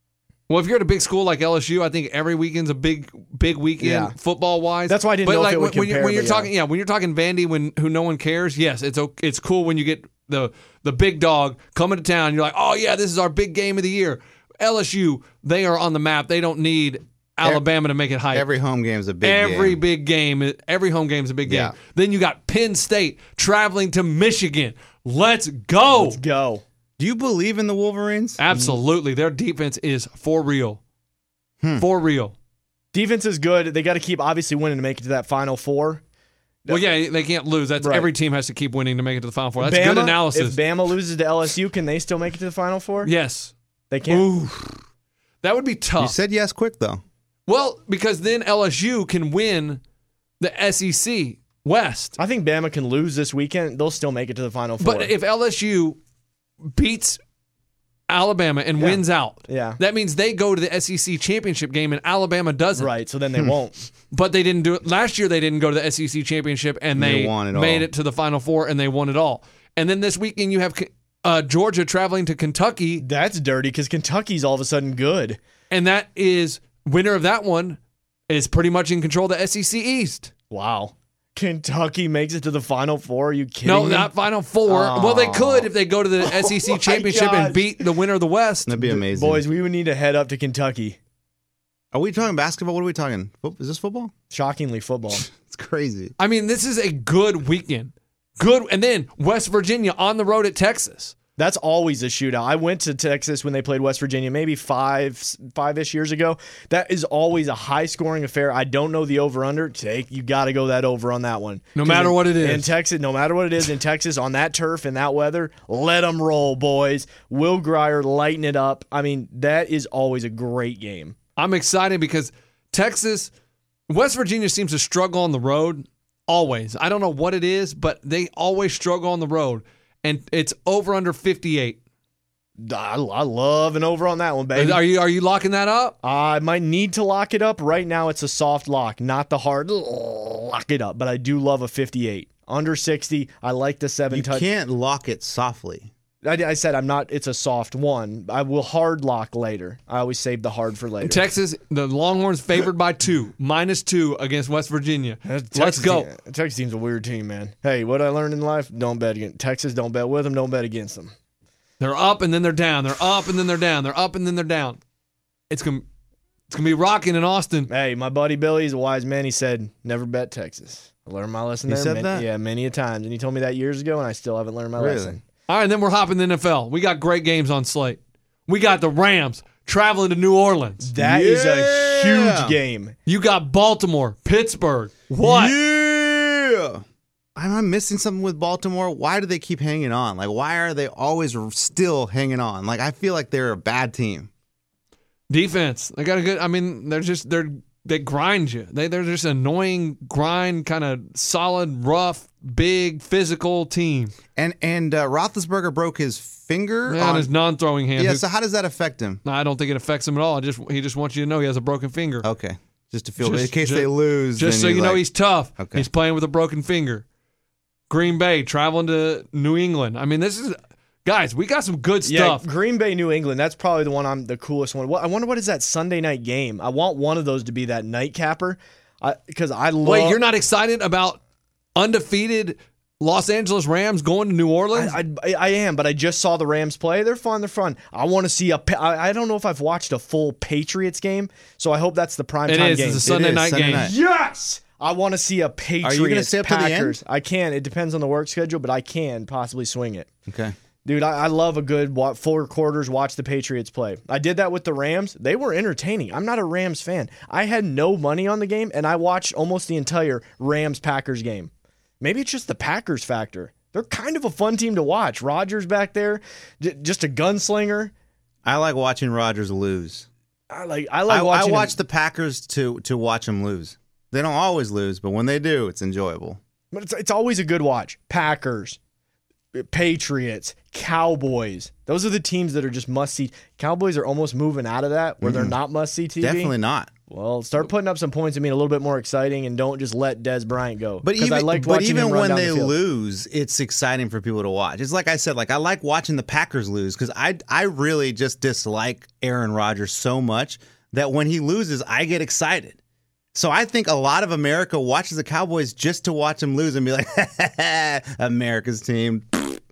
Well, if you're at a big school like L S U, I think every weekend's a big, big weekend Yeah. football wise. That's why I didn't but know if like it would when, you're, compare, when you're but yeah. talking, yeah, when you're talking Vandy, when who no one cares. Yes, it's o- it's cool when you get the the big dog coming to town. You're like, oh yeah, this is our big game of the year. L S U, they are on the map. They don't need Alabama to make it hype. Every home game is a big Every game. big game, every home game is a big game. Yeah. Then you got Penn State traveling to Michigan. Let's go. Let's go. Do you believe in the Wolverines? Absolutely. Their defense is for real. Hmm. For real. Defense is good. They got to keep obviously winning to make it to that Final Four. Well, yeah, they can't lose. That's Right. every team has to keep winning to make it to the Final Four. That's Bama, good analysis. If Bama loses to L S U, can they still make it to the Final Four? Yes. They can. Ooh. That would be You tough. said yes quick, though. Well, because then L S U can win the S E C West. I think Bama can lose this weekend. They'll still make it to the Final Four. But if L S U beats Alabama and Yeah. wins out, Yeah. that means they go to the S E C championship game and Alabama doesn't. Right, so then they won't. But they didn't do it. Last year they didn't go to the S E C championship and They they, won it made all. it to the Final Four and they won it all. And then this weekend you have uh, Georgia traveling to Kentucky, That's dirty because Kentucky's all of a sudden good. and that is winner of that one is pretty much in control of the S E C East. Wow. Kentucky makes it to the Final Four. Are you kidding No, me? not Final Four. Oh. Well, they could if they go to the S E C my championship gosh. and beat the winner of the West. That'd be amazing. Boys, we would need to head up to Kentucky. Are we talking basketball? What are we talking? Fo- Is this football? Shockingly, football. It's crazy. I mean, this is a good weekend. Good, and then West Virginia on the road at Texas. That's always a shootout. I went to Texas when they played West Virginia, maybe five, five-ish years ago. That is always a high-scoring affair. I don't know the over/under. Take you got to go that over on that one. No 'Cause matter in- what it is. in Texas, no matter what it is in Texas on that turf and that weather, let them roll, boys. Will Grier lighten it up. I mean, that is always a great game. I'm excited because Texas, West Virginia seems to struggle on the road always. I don't know what it is, but they always struggle on the road. And it's over under fifty-eight. I, I love an over on that one, baby. Are you are you locking that up? I might need to lock it up. Right now, it's a soft lock, not the hard lock it up. But I do love a fifty-eight. Under sixty, I like the seven You touch. can't lock it softly. I, I said I'm not, it's a soft one. I will hard lock later. I always save the hard for later. Texas, the Longhorns favored by two, minus two against West Virginia. That Let's Texas go. team- Texas team's a weird team, man. Hey, what I learned in life, don't bet against Texas. Don't bet with them. Don't bet against them. They're up and then they're down. They're up and then they're down. They're up and then they're down. It's gonna it's gonna be rocking in Austin. Hey, my buddy Billy is a wise man. He said, never bet Texas. I learned my lesson He there. said man- that? Yeah, many a times. And he told me that years ago, and I still haven't learned my Really? lesson. All right, and then we're hopping the N F L. We got great games on slate. We got the Rams traveling to New Orleans. That is a Yeah. huge game. You got Baltimore, Pittsburgh. What? Yeah. Am I missing something with Baltimore? Why do they keep hanging on? Like, why are they always still hanging on? Like, I feel like they're a bad team. Defense. They got a good. I mean, they're just they're they grind you. They they're just annoying grind, kind of solid, rough, big, physical team. And and uh, Roethlisberger broke his finger. Yeah, on on, his non-throwing hand. yeah. Who- So how does that affect him? No, I don't think it affects him at all. I just he just wants you to know he has a broken finger. Okay, just to feel Just- in case ju- they lose. Just then so you're you know like- he's tough. Okay. He's playing with a broken finger. Green Bay traveling to New England. I mean, this is guys, we got some good stuff. Yeah, Green Bay, New England. That's probably the one I'm the coolest one. What, I wonder what is that Sunday night game. I want one of those to be that nightcapper, because I, I love. Wait, you're not excited about undefeated Los Angeles Rams going to New Orleans? I, I, I am, but I just saw the Rams play. They're fun. They're fun. I want to see a. Pa- I, I don't know if I've watched a full Patriots game, so I hope that's the prime It time is. game. It's a Sunday is, night Sunday game. night. Yes, I want to see a Patriots. Are you gonna stay up to the end? Packers. I can. It depends on the work schedule, but I can possibly swing it. Okay. Dude, I, I love a good wa- four quarters, watch the Patriots play. I did that with the Rams. They were entertaining. I'm not a Rams fan. I had no money on the game, and I watched almost the entire Rams-Packers game. Maybe it's just the Packers factor. They're kind of a fun team to watch. Rodgers back there, j- just a gunslinger. I like watching Rodgers lose. I like. I like I, I watching. watch him. the Packers to to watch them lose. They don't always lose, but when they do, it's enjoyable. But it's, it's always a good watch. Packers, Patriots, Cowboys. Those are the teams that are just must-see. Cowboys are almost moving out of that where mm. they're not must-see T V. Definitely not. Well, start putting up some points and being a little bit more exciting, and don't just let Des Bryant go. But even, I liked but watching even him run when down they the field. lose, it's exciting for people to watch. It's like I said, like I like watching the Packers lose because I I really just dislike Aaron Rodgers so much that when he loses, I get excited. So I think a lot of America watches the Cowboys just to watch them lose and be like, America's team.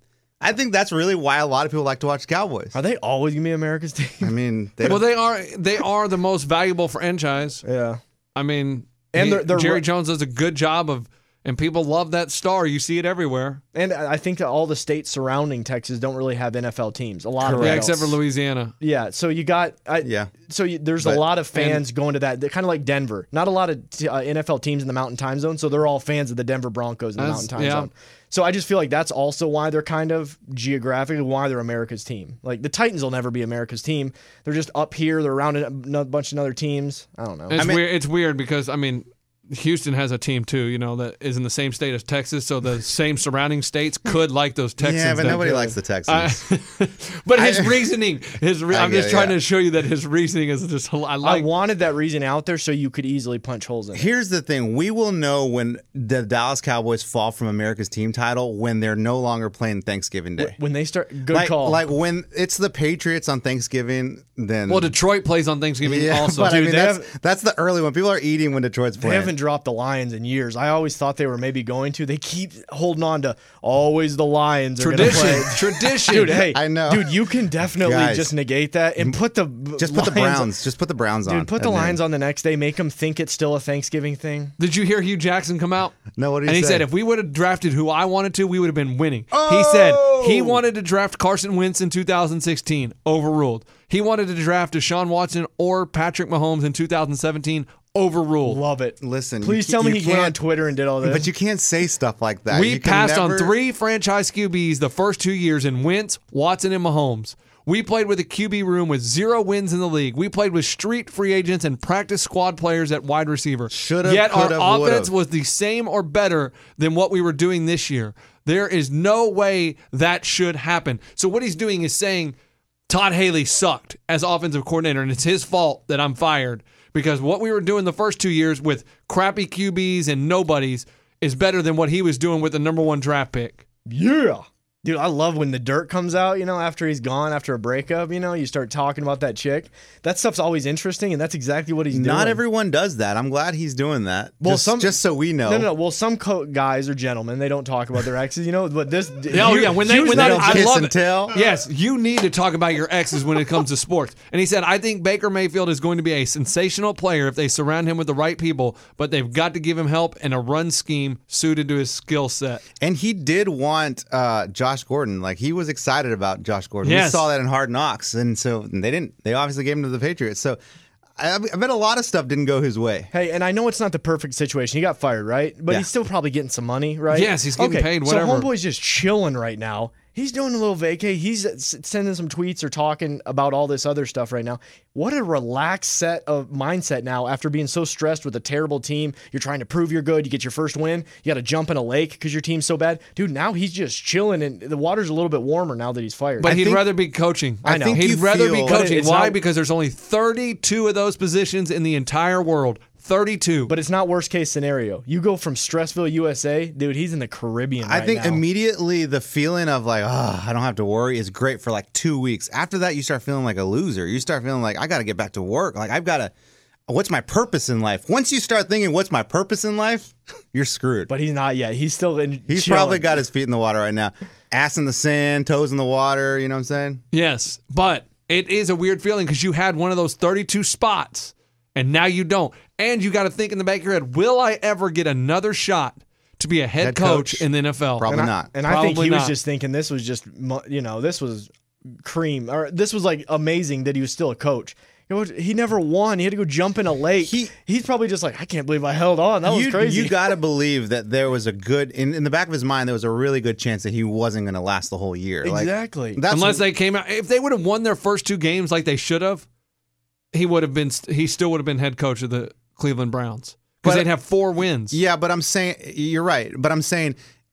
I think that's really why a lot of people like to watch Cowboys. Are they always gonna be America's team? I mean, they well, they are. They are the most valuable franchise. Yeah. I mean, and he, they're, they're, Jerry Jones does a good job of, and people love that star. You see it everywhere. And I think that all the states surrounding Texas don't really have N F L teams. A lot Correct. of yeah, them except for don't. Louisiana. Yeah, so you got I, yeah. So you, there's But- a lot of fans going to that. They're kind of like Denver. Not a lot of t- uh, N F L teams in the Mountain Time Zone, so they're all fans of the Denver Broncos in the That's- Mountain Time yeah. Zone. So I just feel like that's also why they're kind of geographically why they're America's team. Like the Titans will never be America's team. They're just up here. They're around a, a bunch of other teams. I don't know. It's I mean- weird. It's weird because I mean, Houston has a team too. You know that is in the same state as Texas, so the same surrounding states could like those Texans. yeah, but that nobody good. likes the Texans. I- but his I- reasoning, his re- I I'm get just it, trying yeah. to show you that his reasoning is just. I I like. wanted that reason out there so you could easily punch holes in it. Here's the thing. We will know when the Dallas Cowboys fall from America's team title when they're no longer playing Thanksgiving Day. When they start, good like, call. like when it's the Patriots on Thanksgiving, then well, Detroit plays on Thanksgiving yeah, also. but I Dude, mean they that's that's the early one. People are eating when Detroit's They playing. haven't dropped the Lions in years. I always thought they were maybe going to. They keep holding on to always the Lions are going to Tradition, play. tradition. Dude, hey, I know. dude, you can definitely Guys, just negate that and put the Just put the Lions- Browns. Just put the Browns on. Dude, put the and then- Lions on the next day. Make them think it's still a Thanksgiving thing. Did you hear Hugh Jackson come out? No, what did he And he say? said if we would have drafted who I wanted to, we would have been winning. Oh! He said he wanted to draft Carson Wentz in two thousand sixteen, overruled. He wanted to draft Deshaun Watson or Patrick Mahomes in two thousand seventeen, overruled. Love it. Listen, Please you, tell me you he went on can't- Twitter and did all this. But you can't say stuff like that. We You can passed on never- three franchise Q Bs the first two years in Wentz, Watson, and Mahomes. We played with a Q B room with zero wins in the league. We played with street free agents and practice squad players at wide receiver. Should've, Yet could've, our offense would've. was the same or better than what we were doing this year. There is no way that should happen. So what he's doing is saying Todd Haley sucked as offensive coordinator, and it's his fault that I'm fired because what we were doing the first two years with crappy Q Bs and nobodies is better than what he was doing with the number one draft pick. yeah. Dude, I love when the dirt comes out, you know, after he's gone, after a breakup, you know, you start talking about that chick. That stuff's always interesting, and that's exactly what he's doing. Not everyone does that. I'm glad he's doing that. Well, just, some- just so we know. No, no, no. Well, some co- guys or gentlemen, they don't talk about their exes, you know, but this. Oh, yeah, when they- when They they- don't I kiss love and it. tell. Yes, you need to talk about your exes when it comes to sports. And he said, I think Baker Mayfield is going to be a sensational player if they surround him with the right people, but they've got to give him help and a run scheme suited to his skill set. And he did want uh, Josh Gordon. Like he was excited about Josh Gordon. Yes. We saw that in Hard Knocks, and so and they didn't. They obviously gave him to the Patriots. So I, I bet a lot of stuff didn't go his way. Hey, and I know it's not the perfect situation. He got fired, right? But Yeah. he's still probably getting some money, right? Yes, he's getting okay, paid, whatever. So Homeboy's just chilling right now. He's doing a little vacay. He's s- sending some tweets or talking about all this other stuff right now. What a relaxed set of mindset now after being so stressed with a terrible team. You're trying to prove you're good. You get your first win. You got to jump in a lake because your team's so bad. Dude, now he's just chilling, and the water's a little bit warmer now that he's fired. But I he'd think- rather be coaching. I know. think He'd you rather be feel- But coaching. it's Why? not- Because there's only thirty-two of those positions in the entire world. thirty-two. But it's not worst case scenario. You go from Stressville, U S A, dude, he's in the Caribbean I right think now. immediately the feeling of like, oh, I don't have to worry is great for like two weeks. After that, you start feeling like a loser. You start feeling like I got to get back to work. Like I've got to. What's my purpose in life? Once you start thinking, what's my purpose in life? You're screwed. But he's not yet. He's still in. He's chilling. probably got his feet in the water right now. Ass in the sand, toes in the water. You know what I'm saying? Yes, but it is a weird feeling because you had one of those thirty-two spots, and now you don't. And you got to think in the back of your head, will I ever get another shot to be a head, Head coach, coach? in the N F L? Probably and I, not. And I think Probably he was not. just thinking this was just, mu- you know, this was cream, or this was like amazing that he was still a coach. You know, he never won. He had to go jump in a lake. He- He's probably just like, I can't believe I held on. That was you, crazy. You got to believe that there was a good in, in the back of his mind. There was a really good chance that he wasn't going to last the whole year. Like, Exactly. that's Unless they came out, if they would have won their first two games like they should have, he would have been. He still would have been head coach of the Cleveland Browns because But- they'd have four wins. Yeah, but I'm saying you're right. But I'm saying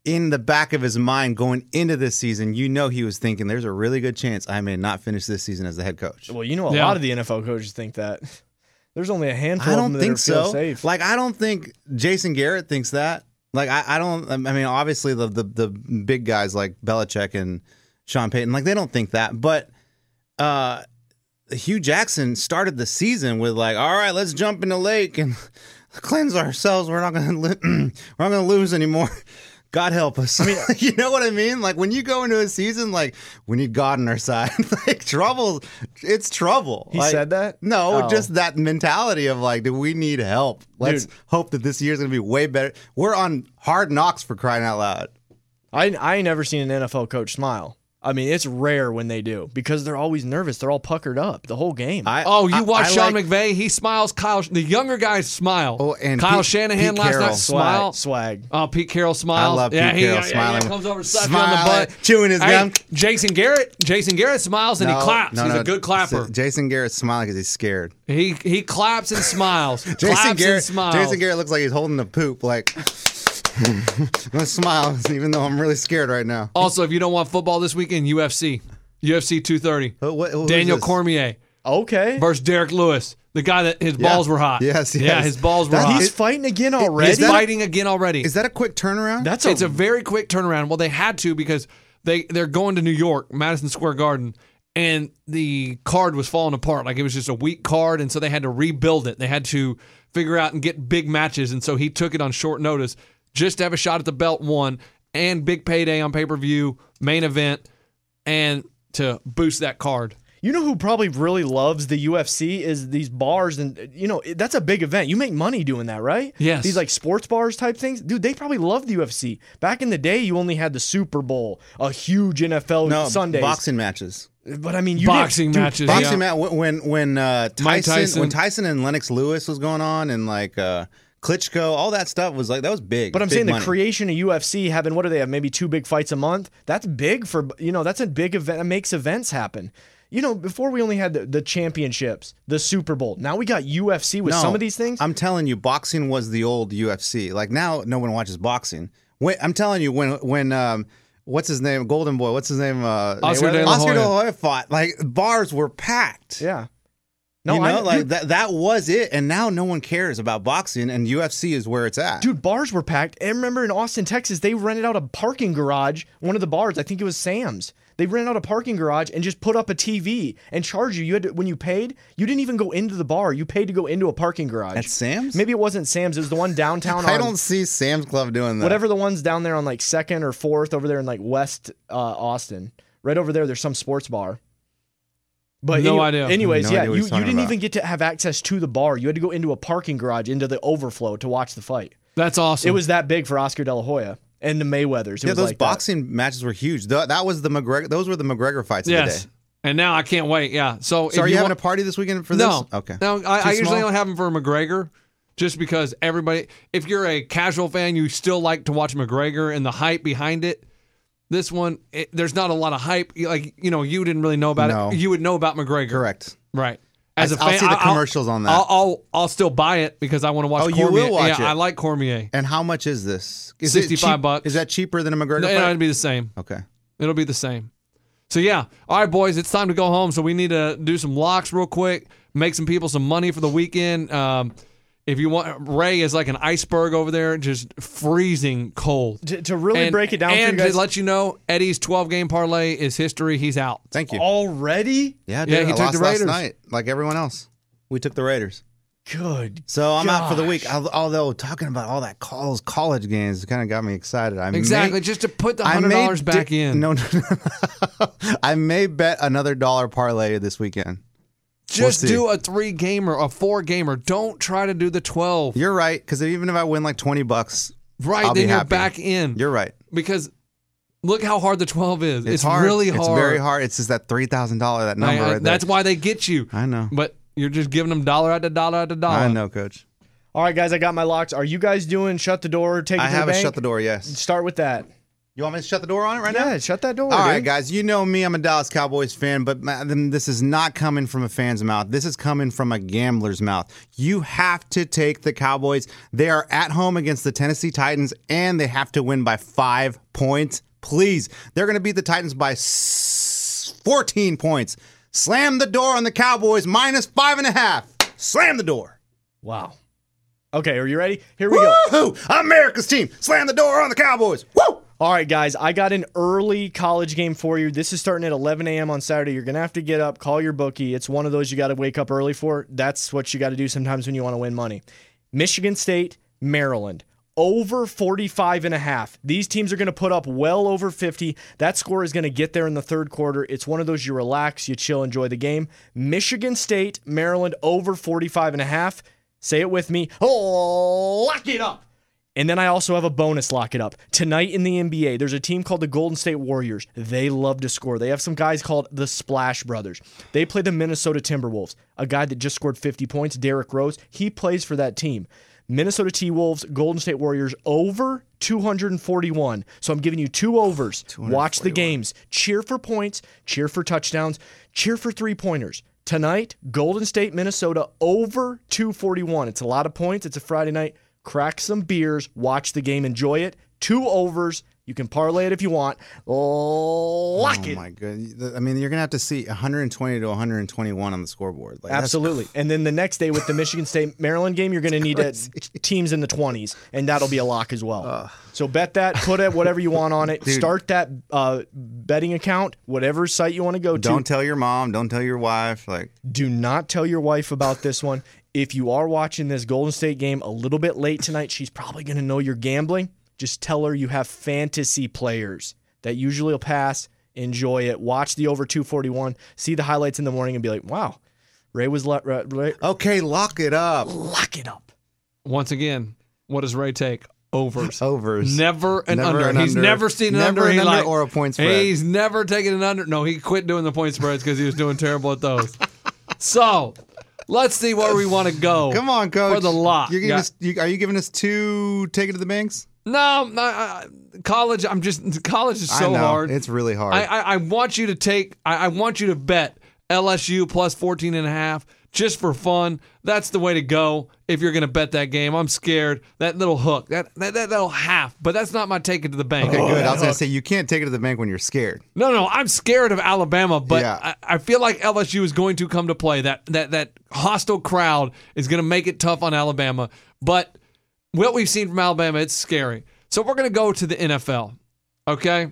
in the back of his mind going into this season, you know he was thinking there's a really good chance I may not finish this season as the head coach. Well, you know, a Yeah. lot of the N F L coaches think that. There's only a handful I of don't them that think are feel so. safe. Like, I don't think Jason Garrett thinks that. Like, I, I don't, I mean, obviously the, the the big guys like Belichick and Sean Payton, like, they don't think that. But uh, Hugh Jackson started the season with like, all right, let's jump in the lake and cleanse ourselves. We're not going to li- we're not going to lose anymore. God help us. I mean, you know what I mean? Like when you go into a season, like we need God on our side. Like trouble, it's trouble. He Like, said that? No, Oh. just that mentality of like, do we need help? Let's Dude. hope that this year's gonna be way better. We're on Hard Knocks for crying out loud. I I ain't never seen an N F L coach smile. I mean, it's rare when they do because they're always nervous. They're all puckered up the whole game. I, Oh, you I- watch I Sean like- McVay? He smiles. Kyle, the younger guys smile. Oh, and Kyle Pete- Shanahan Pete last Carroll. night swag, smile. swag. Oh, Pete Carroll smiles. I love yeah, Pete he, Carroll yeah, smiling. Yeah, comes over, slaps you on the Smiling, butt, chewing his Hey, gum. Jason Garrett. Jason Garrett smiles and he No, claps. no, He's no. a good clapper. So Jason Garrett's smiling because he's scared. He he claps and smiles. Jason claps and Garrett. smiles. Jason Garrett looks like he's holding the poop. Like I'm gonna smile, even though I'm really scared right now. Also, if you don't want football this weekend, U F C, U F C two thirty. Who- what- who's Daniel this? Cormier Okay. versus Derek Lewis, the guy that his Yeah. balls were hot. Yes, Yeah, yes. his balls were That- hot. He's fighting again already. He's that- fighting again already. Is that a quick turnaround? That's a, It's a very quick turnaround. Well, they had to because they they're going to New York, Madison Square Garden, and the card was falling apart. Like it was just a weak card, and so they had to rebuild it. They had to figure out and get big matches, and so he took it on short notice just to have a shot at the belt one and big payday on pay per view, main event, and to boost that card. You know who probably really loves the U F C is these bars, and you know that's a big event. You make money doing that, right? Yes. These like sports bars type things, dude. They probably love the U F C. Back in the day, you only had the Super Bowl, a huge N F L no Sundays. boxing matches. But I mean, you Boxing didn't, matches. Dude, Boxing yeah. match when when uh, Mike Tyson, Tyson. when Tyson and Lennox Lewis was going on, and like uh, Klitschko, all that stuff was like that was big. But I'm big saying money. the creation of U F C having what do they have? Maybe two big fights a month. That's big for you know. That's a big event. That makes events happen. You know, before we only had the, the championships, the Super Bowl. Now we got U F C with No, some of these things. I'm telling you, boxing was the old U F C. Like now, no one watches boxing. When, I'm telling you, when when um, what's his name, Golden Boy, what's his name, uh, Oscar De La Oscar De Hoya. La Hoya fought. Like bars were packed. Yeah. No, you know, I like dude, that. That was it. And now no one cares about boxing, and U F C is where it's at. dude, bars were packed. And remember in Austin, Texas, they rented out a parking garage. One of the bars, I think it was Sam's. They rented out a parking garage and just put up a T V and charged you. You had to, when you paid, you didn't even go into the bar. You paid to go into a parking garage. At Sam's? Maybe it wasn't Sam's. It was the one downtown. I on, don't see Sam's Club doing that. whatever the ones down there on like second or fourth over there in like West uh, Austin. Right over there, there's some sports bar. But No any- idea. Anyways, No yeah, idea what you, he's you talking didn't about. even get to have access to the bar. You had to go into a parking garage into the overflow to watch the fight. That's awesome. It was that big for Oscar De La Hoya and the Mayweathers. It Yeah, was those like that. boxing matches were huge. Th- that was the McGregor. Those were the McGregor fights of yes. the day. And now I can't wait. Yeah. So, So if are you having want- a party this weekend for No. this? Okay. No, I, I Too usually small? don't have them for McGregor just because everybody, if you're a casual fan, you still like to watch McGregor and the hype behind it. This one, it, there's not a lot of hype. Like, you know, you didn't really know about No. it. You would know about McGregor. Correct. Right. As I- a I'll fan, see the I'll- commercials on that. I'll, I'll, I'll still buy it because I want to watch Oh, you Cormier. will watch yeah, it? I like Cormier. And how much is this? Is it sixty-five cheap- bucks. Is that cheaper than a McGregor No, fight? it'll be the same. Okay. It'll be the same. So yeah, all right, boys, it's time to go home. So we need to do some locks real quick, make some people some money for the weekend. Um, if you want, Ray is like an iceberg over there, just freezing cold. To, to really And- break it down and for you guys to let you know, Eddie's twelve game parlay is history. He's out. Thank you. already. Yeah, dude, Yeah, he I took lost the last Raiders. night, like everyone else. We took the Raiders. Good. So I'm out for the week. gosh. Al- Although talking about all that calls, college games kind of got me excited. I Exactly, May, just to put the I hundred may dollars back di- in. No, no, no. I may bet another dollar parlay this weekend. We'll just see. do a three gamer, a four gamer. Don't try to do the twelve. You're right, because even if I win like twenty bucks, right, I'll then be you're happy. back in. You're right. because look how hard the twelve is. It's, It's, hard. really hard. It's very hard. It's just that three thousand dollar that number I- I- right there. that's why they get you. I know. But you're just giving them dollar after dollar after dollar. I know, Coach. All right, guys, I got my locks. Are you guys doing shut the door, take it I to have the a bank? shut the door. Yes. Start with that. You want me to shut the door on it right Yeah, now? shut that door. All right, dude. guys. You know me. I'm a Dallas Cowboys fan, but man, this is not coming from a fan's mouth. This is coming from a gambler's mouth. You have to take the Cowboys. They are at home against the Tennessee Titans, and they have to win by five points. Please. They're going to beat the Titans by fourteen points. Slam the door on the Cowboys, minus five and a half. Slam the door. Wow. Okay, are you ready? Here we go. Woohoo! America's team. Slam the door on the Cowboys. Woo! All right, guys, I got an early college game for you. This is starting at eleven a.m. on Saturday. You're going to have to get up, call your bookie. It's one of those you got to wake up early for. That's what you got to do sometimes when you want to win money. Michigan State, Maryland, over forty-five and a half. These teams are going to put up well over fifty. That score is going to get there in the third quarter. It's one of those you relax, you chill, enjoy the game. Michigan State, Maryland, over forty-five and a half. Say it with me. Oh, lock it up. And then I also have a bonus lock it up. Tonight in the N B A, there's a team called the Golden State Warriors. They love to score. They have some guys called the Splash Brothers. They play the Minnesota Timberwolves. A guy that just scored fifty points, Derrick Rose, he plays for that team. Minnesota T-Wolves, Golden State Warriors, over two forty-one. So I'm giving you two overs. Watch the games. Cheer for points. Cheer for touchdowns. Cheer for three-pointers. Tonight, Golden State, Minnesota, over two forty-one. It's a lot of points. It's a Friday night. Crack some beers, watch the game, enjoy it. Two overs. You can parlay it if you want. Lock oh it. Oh, my goodness. I mean, you're going to have to see one twenty to one twenty-one on the scoreboard. Like, Absolutely. And then the next day with the Michigan State Maryland game, you're going to need a, teams in the twenties, and that'll be a lock as well. Uh, so bet that, put it whatever you want on it. Dude, start that uh, betting account, whatever site you want to go to. Don't tell your mom. Don't tell your wife. Like, do not tell your wife about this one. If you are watching this Golden State game a little bit late tonight, she's probably going to know you're gambling. Just tell her you have fantasy players that usually will pass. Enjoy it. Watch the over two forty-one. See the highlights in the morning and be like, wow, Ray was... Le- Ray. Okay, lock it up. Lock it up. Once again, what does Ray take? Overs. Overs. Never an Never under. an He's under. never seen an Never under. an He under like, or a point spread. He's never taken an under. No, he quit doing the point spreads because he was doing terrible at those. So... let's see where we want to go. Come on, Coach. For the lock. You're giving Yeah. us, you, are you giving us two take it to the banks? No, no uh, college. I'm just college is so I know. hard. It's really hard. I, I, I want you to take. I, I want you to bet L S U plus fourteen and a half just for fun. That's the way to go if you're going to bet that game. I'm scared that little hook, that that that little half. But that's not my take it to the bank. Okay, good. I was going to say you can't take it to the bank when you're scared. No, no, I'm scared of Alabama, but Yeah. I, I feel like L S U is going to come to play. That that that hostile crowd is going to make it tough on Alabama. But what we've seen from Alabama, it's scary. So we're going to go to the N F L, okay?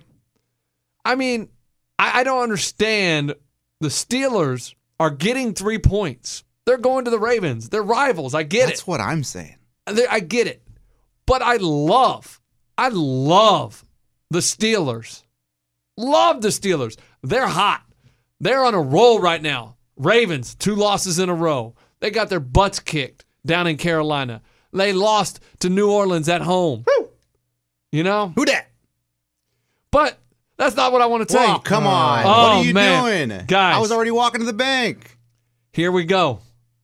I mean, I, I don't understand. The Steelers are getting three points. They're going to the Ravens. They're rivals. I get That's it. what I'm saying. They- I get it. But I love, I love the Steelers. Love the Steelers. They're hot. They're on a roll right now. Ravens, two losses in a row. They got their butts kicked down in Carolina. They lost to New Orleans at home. Woo! You know? Who dat? But that's not what I want to take. Oh, come on. Oh, what are you man. doing? Guys. I was already walking to the bank. Here we go.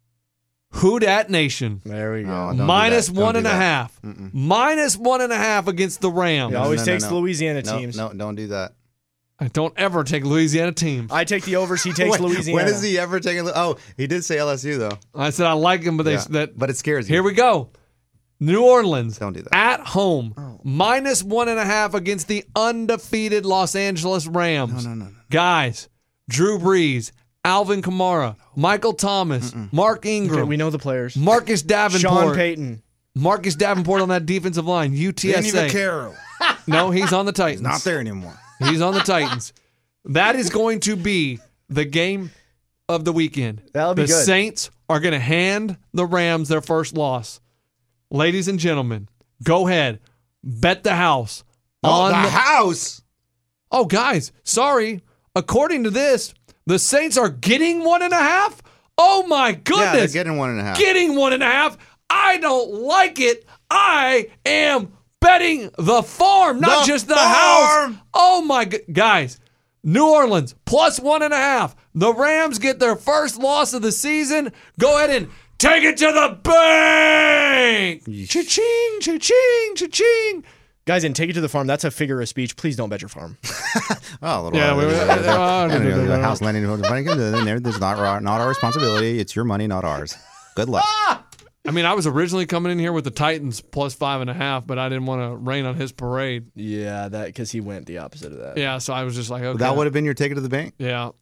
Who dat nation? There we go. Oh, don't do Minus that. Don't one do and a that. half. Minus one and a half against the Rams. He always no, no, takes no. the Louisiana No, teams. no, don't do that. I don't ever take Louisiana teams. I take the overs. He takes When- Louisiana. When has he ever taken? Oh, he did say L S U though. I said I like them, but they Yeah, that. but it scares you. Here we go. New Orleans. Don't do that. At home. Minus one and a half against the undefeated Los Angeles Rams. No, no, no, no. Guys, Drew Brees, Alvin Kamara, Michael Thomas, Mark Ingram, Okay, we know the players. Marcus Davenport. Sean Payton. Marcus Davenport on that defensive line. U T S Danny A. Vaccaro. No, he's on the Titans. Not there anymore. He's on the Titans. That is going to be the game of the weekend. That'll be the good. Saints are going to hand the Rams their first loss. Ladies and gentlemen, go ahead. Bet the house. Oh, on the the- house. oh, guys, sorry. According to this, the Saints are getting one and a half? Oh, my Yeah, they're goodness. getting one and a half. Getting one and a half? I don't like it. I am betting the farm, not The just the farm. house. Oh, my God. Guys, New Orleans plus one and a half. The Rams get their first loss of the season. Go ahead and take it to the bank. Cha-ching, cha-ching, cha-ching. Guys, Guys, and take it to the farm. That's a figure of speech. Please don't bet your farm. Oh, little, Yeah, uh, we- uh, uh, uh, uh, uh, uh, house landing. This is not our, not our responsibility. It's your money, not ours. Good luck. I mean, I was originally coming in here with the Titans plus five and a half, but I didn't want to rain on his parade. Yeah, that because he went the opposite of that. Yeah, so I was just like, okay. That would have been your ticket to the bank. Yeah.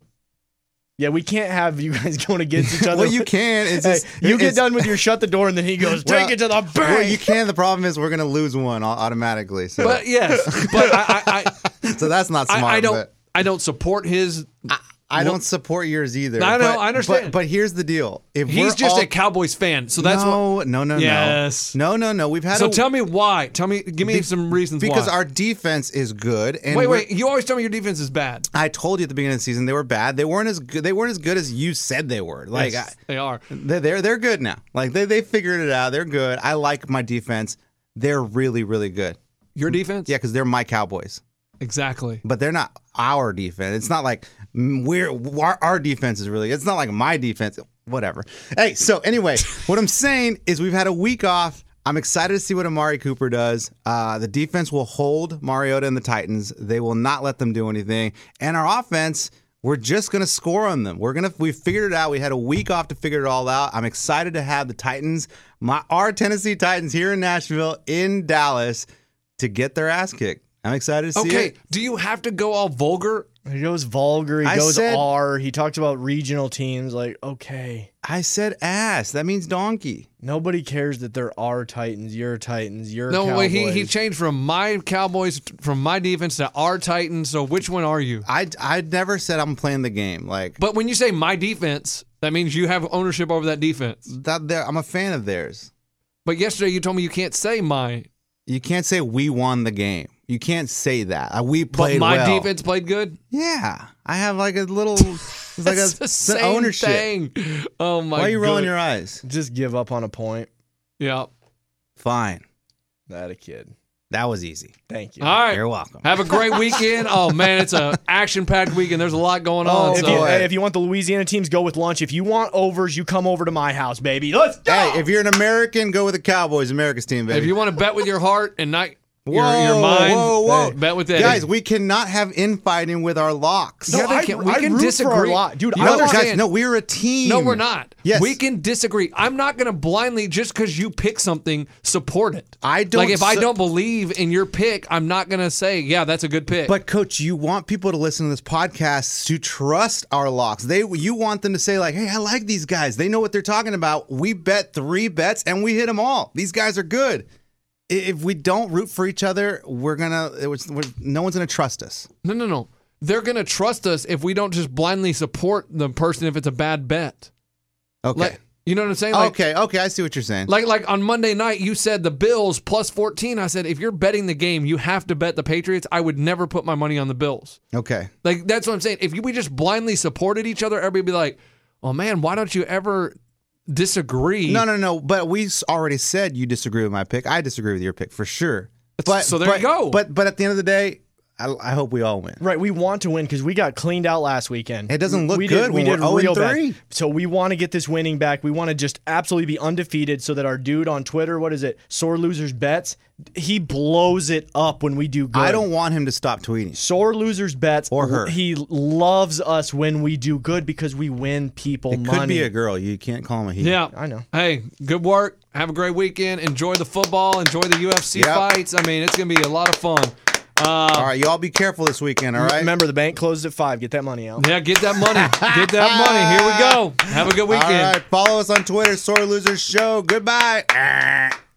Yeah, we can't have you guys going against each other. Well, you can. It's Hey, just, you get it's- done with your shut the door, and then he goes, take Well, it to the bank. Well, you can. The problem is we're gonna lose one au- automatically. So, But yes, but I, I, I, so that's not smart. I, I don't, but I don't support his. I, I don't support yours either. I know, but, I understand. But, but here's the deal: if He's we're just all, a Cowboys fan, so that's no, what. no, no, Yes. no, no, no, no. We've had So a, tell me why. Tell me, give me some reasons because why. our defense is good. And wait, we're- wait. You always tell me your defense is bad. I told you at the beginning of the season they were bad. They weren't as good. They weren't as good as you said they were. Like Yes, they are. I, they're, they're they're good now. Like they they figured it out. They're good. I like my defense. They're really really good. Your defense? Yeah, because they're my Cowboys. Exactly. But they're not our defense. It's not like mm, we're our, our defense is really. It's not like my defense. Whatever. Hey, so anyway, what I'm saying is we've had a week off. I'm excited to see what Amari Cooper does. Uh, the defense will hold Mariota and the Titans. They will not let them do anything. And our offense, we're just gonna score on them. We're gonna we figured it out. We had a week off to figure it all out. I'm excited to have the Titans, my our Tennessee Titans here in Nashville, in Dallas, to get their ass kicked. I'm excited to see Okay. it. Do you have to go all vulgar? He goes vulgar. He I goes said- R. He talks about regional teams. Like, okay. I said ass. That means donkey. Nobody cares that there are Titans. You're Titans. You're No, Cowboys. wait. He he changed from my Cowboys from my defense to our Titans. So which one are you? I I never said I'm playing the game. Like But when you say my defense, that means you have ownership over that defense. that. There, I'm a fan of theirs. But yesterday you told me you can't say my. You can't say we won the game. You can't say that. Uh, we But played my well. defense played good. Yeah, I have like a little. It's like a, It's the it's an same ownership. thing. Oh my! Why are you rolling good- your eyes? Just give up on a point. Yeah. Fine, That a kid. that was easy. Thank you. All right. You're welcome. Have a great weekend. Oh man, it's a action-packed weekend. There's a lot going on. Oh, if, so you, uh, hey, if you want the Louisiana teams, go with lunch. If you want overs, you come over to my house, baby. Let's go. Hey, if you're an American, go with the Cowboys, America's team, baby. if you want to bet with your heart and not your, whoa, your mind, whoa, whoa, bet with Eddie. guys, we cannot have infighting with our locks. Yeah, they I, can- we I can root for our disagree. lot. Dude, You I know no, what I'm want guys, saying? no, we're a team. No, we're not. Yes. We can disagree. I'm not going to blindly, just because you pick something, support it. I don't Like, if I su- don't believe in your pick, I'm not going to say, yeah, that's a good pick. But coach, you want people to listen to this podcast to trust our locks. They you want them to say like, "Hey, I like these guys. They know what they're talking about. We bet three bets and we hit them all. These guys are good." I- If we don't root for each other, we're gonna. It was, we're, no one's gonna trust us. no, no, no. They're going to trust us if we don't just blindly support the person if it's a bad bet. Okay. Like, you know what I'm saying? Like, okay. Okay. I see what you're saying. Like like on Monday night, you said the Bills plus fourteen. I said, if you're betting the game, you have to bet the Patriots. I would never put my money on the Bills. okay. Like, that's what I'm saying. If you, we just blindly supported each other, everybody would be like, oh man, why don't you ever disagree? No, no, no. But we s- already said you disagree with my pick. I disagree with your pick for sure. But so there but, you go. But but at the end of the day, I, I hope we all win. Right, we want to win because we got cleaned out last weekend. It doesn't look we good Did, we when did we're oh and real three. bad. So we want to get this winning back. We want to just absolutely be undefeated so that our dude on Twitter, what is it, Sore Losers Bets, he blows it up when we do good. I don't want him to stop tweeting. Sore Losers Bets. Or her. He loves us when we do good because we win people It money. could be a girl. You can't call him a he. Yeah. I know. Hey, good work. Have a great weekend. Enjoy the football. Enjoy the U F C Yep. fights. I mean, it's going to be a lot of fun. Uh, All right, y'all be careful this weekend, all right? Remember, the bank closes at five. Get that money out. yeah, get that money. Get that money. Here we go. Have a good weekend. All right, follow us on Twitter, Sore Losers Show. Goodbye.